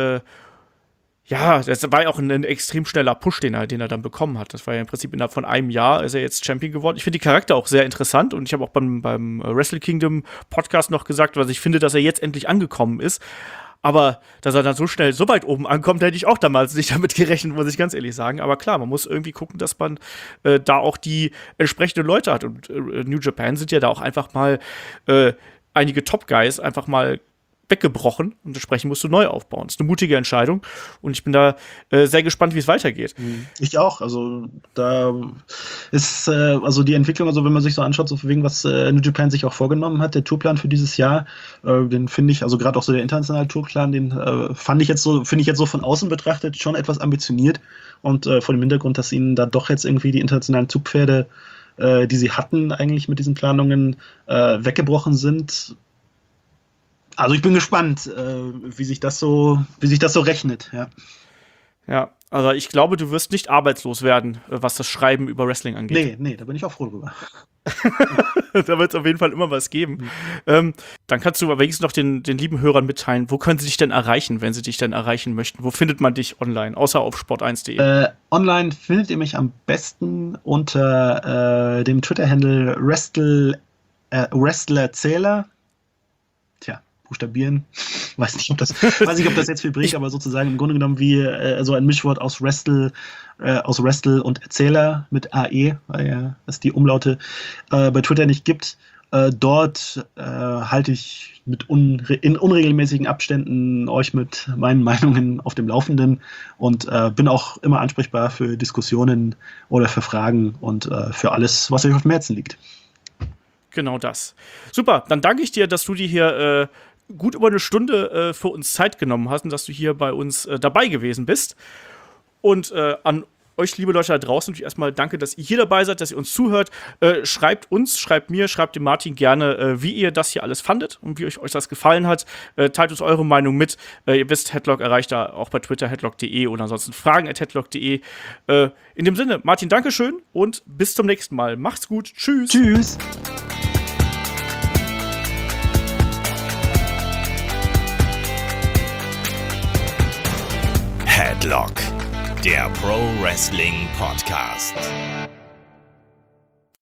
[SPEAKER 4] das war ja auch ein extrem schneller Push, den er dann bekommen hat. Das war ja im Prinzip innerhalb von einem Jahr ist er jetzt Champion geworden. Ich finde die Charakter auch sehr interessant und ich habe auch beim Wrestle Kingdom Podcast noch gesagt, was ich finde, dass er jetzt endlich angekommen ist. Aber dass er dann so schnell so weit oben ankommt, hätte ich auch damals nicht damit gerechnet, muss ich ganz ehrlich sagen. Aber klar, man muss irgendwie gucken, dass man da auch die entsprechenden Leute hat. Und New Japan sind ja da auch einfach mal einige Top-Guys einfach mal weggebrochen und entsprechend musst du neu aufbauen. Das ist eine mutige Entscheidung und ich bin da sehr gespannt, wie es weitergeht.
[SPEAKER 3] Ich auch. Also da ist also die Entwicklung, also wenn man sich so anschaut, so wegen was New Japan sich auch vorgenommen hat, der Tourplan für dieses Jahr, den finde ich, also gerade auch so der internationale Tourplan, den finde ich jetzt so von außen betrachtet schon etwas ambitioniert und vor dem Hintergrund, dass ihnen da doch jetzt irgendwie die internationalen Zugpferde, die sie hatten eigentlich mit diesen Planungen, weggebrochen sind. Also ich bin gespannt, wie sich das so rechnet, ja.
[SPEAKER 4] Ja, also ich glaube, du wirst nicht arbeitslos werden, was das Schreiben über Wrestling angeht.
[SPEAKER 3] Nee, da bin ich auch froh drüber.
[SPEAKER 4] Da wird es auf jeden Fall immer was geben. Dann kannst du aber wenigstens noch den lieben Hörern mitteilen, wo können sie dich denn erreichen, wenn sie dich denn erreichen möchten? Wo findet man dich online, außer auf sport1.de?
[SPEAKER 3] Online findet ihr mich am besten unter dem Twitter-Handle Wrestlerzähler. Buchstabieren. Weiß nicht, ob das jetzt viel bringt, aber sozusagen im Grunde genommen wie so ein Mischwort aus Wrestle und Erzähler mit AE, weil ja es die Umlaute bei Twitter nicht gibt. Dort halte ich in unregelmäßigen Abständen euch mit meinen Meinungen auf dem Laufenden und bin auch immer ansprechbar für Diskussionen oder für Fragen und für alles, was euch auf dem Herzen liegt.
[SPEAKER 4] Genau das. Super, dann danke ich dir, dass du dir hier gut über eine Stunde für uns Zeit genommen hast und dass du hier bei uns dabei gewesen bist. Und an euch, liebe Leute da draußen, natürlich erstmal danke, dass ihr hier dabei seid, dass ihr uns zuhört. Schreibt uns, schreibt mir, schreibt dem Martin gerne, wie ihr das hier alles fandet und wie euch das gefallen hat. Teilt uns eure Meinung mit. Ihr wisst, Headlock erreicht da auch bei Twitter, headlock.de oder ansonsten fragen@headlock.de. In dem Sinne, Martin, Dankeschön und bis zum nächsten Mal. Macht's gut. Tschüss.
[SPEAKER 3] Tschüss.
[SPEAKER 1] Headlock, der Pro Wrestling Podcast.